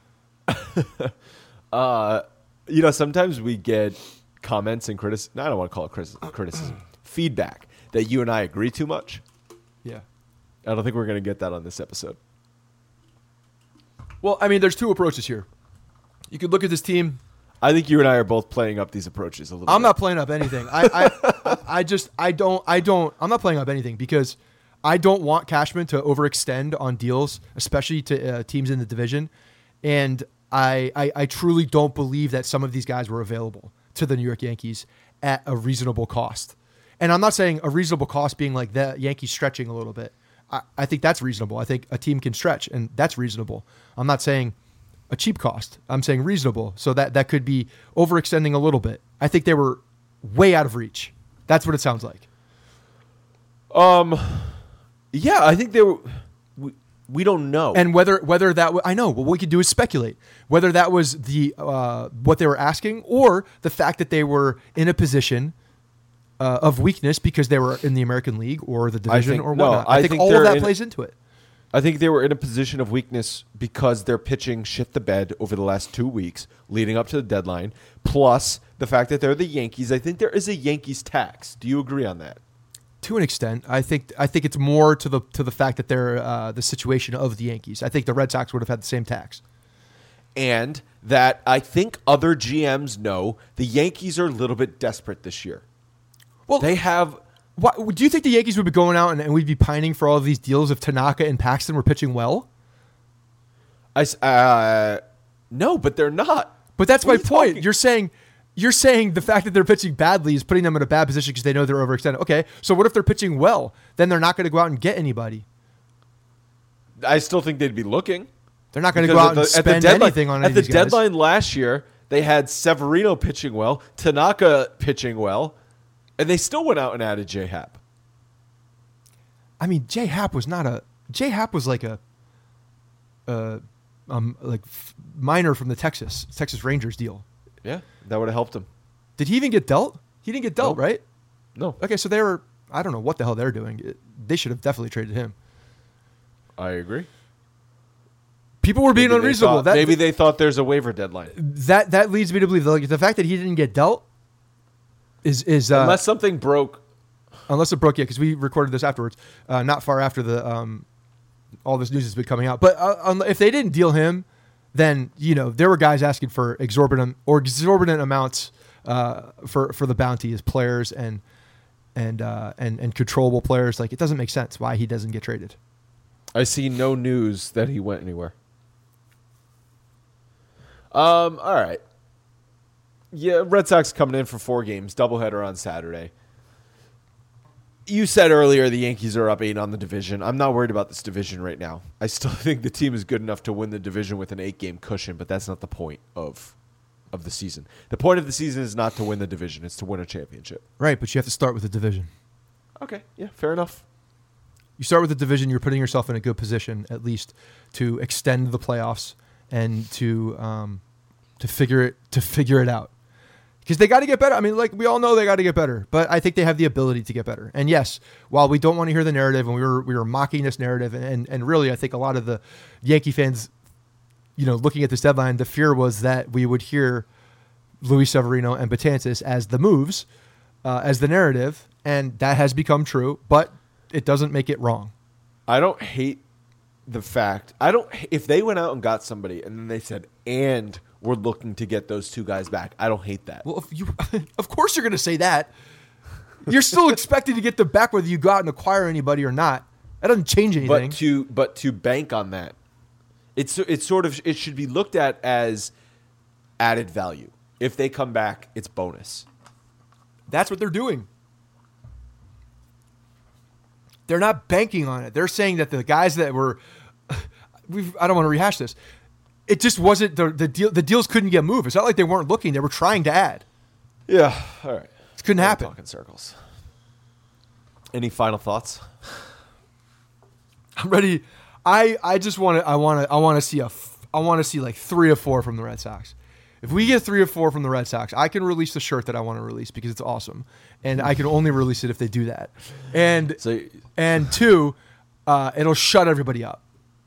Sometimes we get comments and criticism. I don't want to call it criticism. Feedback that you and I agree too much. Yeah. I don't think we're going to get that on this episode. Well, I mean, there's two approaches here. You could look at this team. I think you and I are both playing up these approaches a little bit. I'm not playing up anything. I'm not playing up anything because I don't want Cashman to overextend on deals, especially to teams in the division. And I truly don't believe that some of these guys were available to the New York Yankees at a reasonable cost. And I'm not saying a reasonable cost being like the Yankees stretching a little bit. I think that's reasonable. I think a team can stretch, and that's reasonable. I'm not saying a cheap cost. I'm saying reasonable. So that could be overextending a little bit. I think they were way out of reach. That's what it sounds like. Yeah, I think they were. We don't know. And whether that I know what we could do is speculate whether that was the what they were asking, or the fact that they were in a position of weakness because they were in the American League or the division or whatnot. I think all of that plays into it. I think they were in a position of weakness because their pitching shit the bed over the last 2 weeks leading up to the deadline, plus the fact that they're the Yankees. I think there is a Yankees tax. Do you agree on that? To an extent, I think it's more to the fact that they're the situation of the Yankees. I think the Red Sox would have had the same tax, and that I think other GMs know the Yankees are a little bit desperate this year. Well, they have. What, do you think the Yankees would be going out and we'd be pining for all of these deals if Tanaka and Paxton were pitching well? No, but they're not. But that's my point. You're saying the fact that they're pitching badly is putting them in a bad position because they know they're overextended. Okay, so what if they're pitching well? Then they're not going to go out and get anybody. I still think they'd be looking. They're not going to go out and spend anything on any of these guys. At the deadline last year, they had Severino pitching well, Tanaka pitching well, and they still went out and added J Happ. I mean, J Happ was like a minor from the Texas Rangers deal. Yeah, that would have helped him. Did he even get dealt? He didn't get dealt, right? No. Okay, so they were. I don't know what the hell they're doing. They should have definitely traded him. I agree. People were being unreasonable. Maybe they thought there's a waiver deadline. That leads me to believe the fact that he didn't get dealt is unless something broke. Unless it broke, yeah, because we recorded this afterwards, not far after the all this news has been coming out. But if they didn't deal him, then there were guys asking for exorbitant amounts for the bounty as players and controllable players. Like, it doesn't make sense why he doesn't get traded. I see no news that he went anywhere. All right. Yeah, Red Sox coming in for 4 games, doubleheader on Saturday. You said earlier the Yankees are up 8 on the division. I'm not worried about this division right now. I still think the team is good enough to win the division with an 8-game cushion, but that's not the point of the season. The point of the season is not to win the division. It's to win a championship. Right, but you have to start with the division. Okay, yeah, fair enough. You start with the division, you're putting yourself in a good position, at least, to extend the playoffs and to figure it out. Because they got to get better. I mean, like, we all know they got to get better, but I think they have the ability to get better. And yes, while we don't want to hear the narrative, and we were mocking this narrative, and really, I think a lot of the Yankee fans, looking at this deadline, the fear was that we would hear Luis Severino and Betances as the moves, as the narrative, and that has become true, but it doesn't make it wrong. I don't hate the fact. If they went out and got somebody, and then they said, and we're looking to get those 2 guys back, I don't hate that. Well, of course you're going to say that. You're still expecting to get them back whether you go out and acquire anybody or not. That doesn't change anything. But to bank on that, it should be looked at as added value. If they come back, it's bonus. That's what they're doing. They're not banking on it. They're saying that the guys that were, I don't want to rehash this. It just wasn't the deal. The deals couldn't get moved. It's not like they weren't looking. They were trying to add. Yeah. All right. It couldn't happen. Talking circles. Any final thoughts? I'm ready. I just want to. I want to see I want to see like 3 or 4 from the Red Sox. If we get 3 or 4 from the Red Sox, I can release the shirt that I want to release because it's awesome, and I can only release it if they do that. And 2, it'll shut everybody up.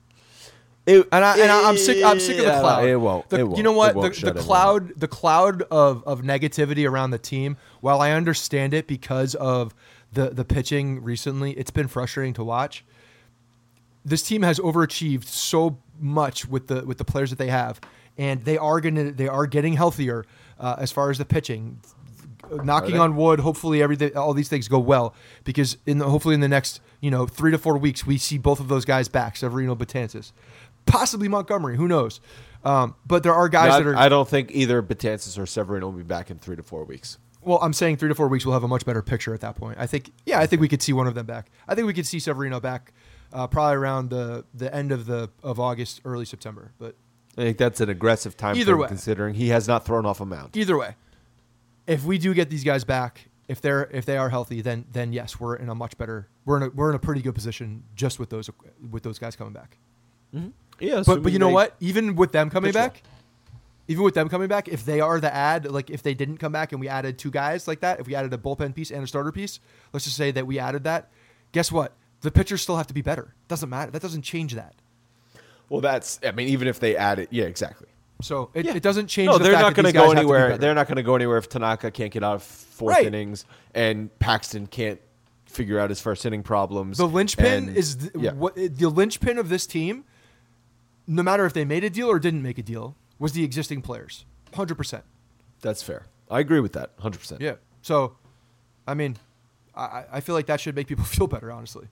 I'm sick of the cloud. It won't. You know what? The cloud of negativity around the team. While I understand it because of the pitching recently, it's been frustrating to watch. This team has overachieved so much with the players that they have, and they are getting healthier as far as the pitching. Knocking on wood, hopefully all these things go well, because hopefully in the next 3 to 4 weeks we see both of those guys back, Severino, Betances. Possibly Montgomery, who knows? But there are guys that are. I don't think either Betances or Severino will be back in 3 to 4 weeks. Well, I'm saying 3 to 4 weeks we'll have a much better picture at that point. I think we could see one of them back. I think we could see Severino back probably around the end of August, early September. But I think that's an aggressive time Either frame way. considering he has not thrown off a mound. either way, if we do get these guys back, if they are healthy, then yes, we're in a much better. We're in a pretty good position just with those guys coming back. Yeah, But you know what? Even with them coming pitch well. back, if they are the add, like if they didn't come back and we added 2 guys like that, if we added a bullpen piece and a starter piece, let's just say that we added that. Guess what? The pitchers still have to be better. Doesn't matter. That doesn't change that. Well, even if they add it, yeah, exactly. So it doesn't change. No, the they're fact not that going to these guys go have to be anywhere. better. They're not going to go anywhere if Tanaka can't get out of 4th Right. innings and Paxton can't figure out his first inning problems. The linchpin and- is the linchpin of this team. No matter if they made a deal or didn't make a deal, was the existing players. 100%. That's fair. I agree with that. 100%. Yeah. So, I mean, I feel like that should make people feel better. Honestly.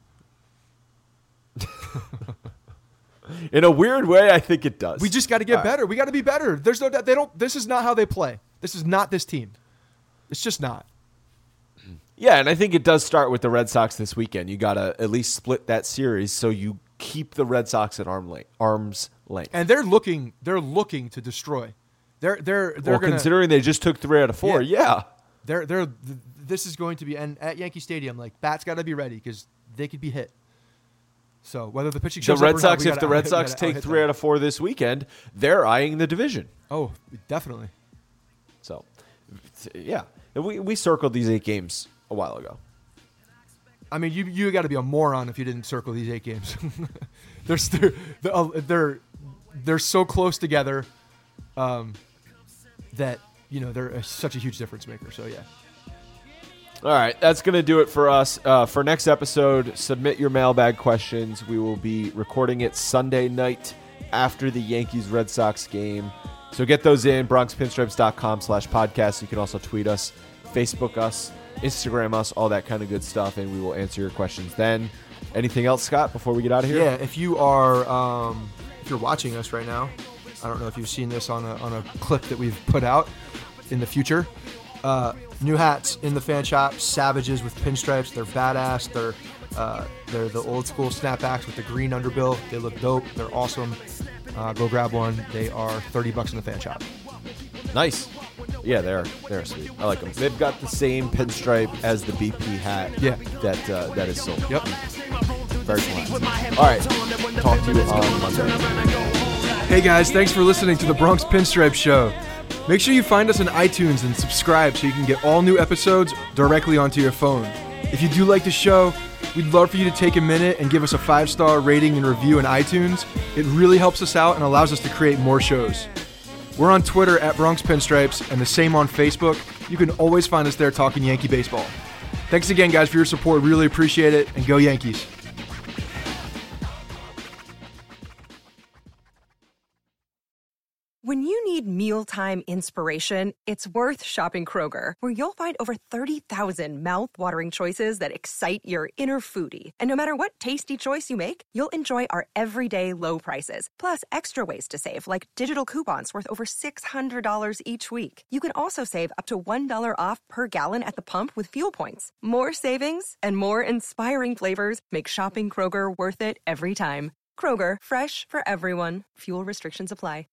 In a weird way, I think it does. We just got to get better. We got to be better. There's no doubt. They don't. This is not how they play. This is not this team. It's just not. Yeah, and I think it does start with the Red Sox this weekend. You got to at least split that series so you keep the Red Sox at arm's length. And they're looking to destroy. They're Well, gonna, considering they just took 3 out of 4, yeah. This is going to be, and at Yankee Stadium, like bats got to be ready because they could be hit. So whether the pitching The shows Red up or not, Sox, we if gotta the Red out- Sox we gotta take out-hit 3 them. out of 4 this weekend, they're eyeing the division. Oh, definitely. So, yeah. We circled these 8 games a while ago. I mean, you got to be a moron if you didn't circle these 8 games. they're so close together that they're such a huge difference maker. So yeah. All right, that's going to do it for us. For next episode, submit your mailbag questions. We will be recording it Sunday night after the Yankees-Red Sox game. So get those in, BronxPinstripes.com/podcast. You can also tweet us, Facebook us, Instagram us, all that kind of good stuff, and we will answer your questions then. Anything else, Scott, before we get out of here? Yeah, if you are if you're watching us right now, I don't know if you've seen this on a clip that we've put out in the future. New hats in the fan shop, Savages with pinstripes. They're badass. They're the old school snapbacks with the green underbill. They look dope. They're awesome. Go grab one. They are $30 in the fan shop. Nice. Yeah, they're sweet. I like them. They've got the same pinstripe as the BP hat. Yeah. That is sold. Yep. Very classy. All right. Talk to you on Monday. Hey guys, thanks for listening to the Bronx Pinstripe Show. Make sure you find us on iTunes and subscribe so you can get all new episodes directly onto your phone. If you do like the show, we'd love for you to take a minute and give us a 5-star rating and review in iTunes. It really helps us out and allows us to create more shows. We're on Twitter at Bronx Pinstripes and the same on Facebook. You can always find us there talking Yankee baseball. Thanks again, guys, for your support. Really appreciate it, and go Yankees. When you need mealtime inspiration, it's worth shopping Kroger, where you'll find over 30,000 mouth-watering choices that excite your inner foodie. And no matter what tasty choice you make, you'll enjoy our everyday low prices, plus extra ways to save, like digital coupons worth over $600 each week. You can also save up to $1 off per gallon at the pump with fuel points. More savings and more inspiring flavors make shopping Kroger worth it every time. Kroger, fresh for everyone. Fuel restrictions apply.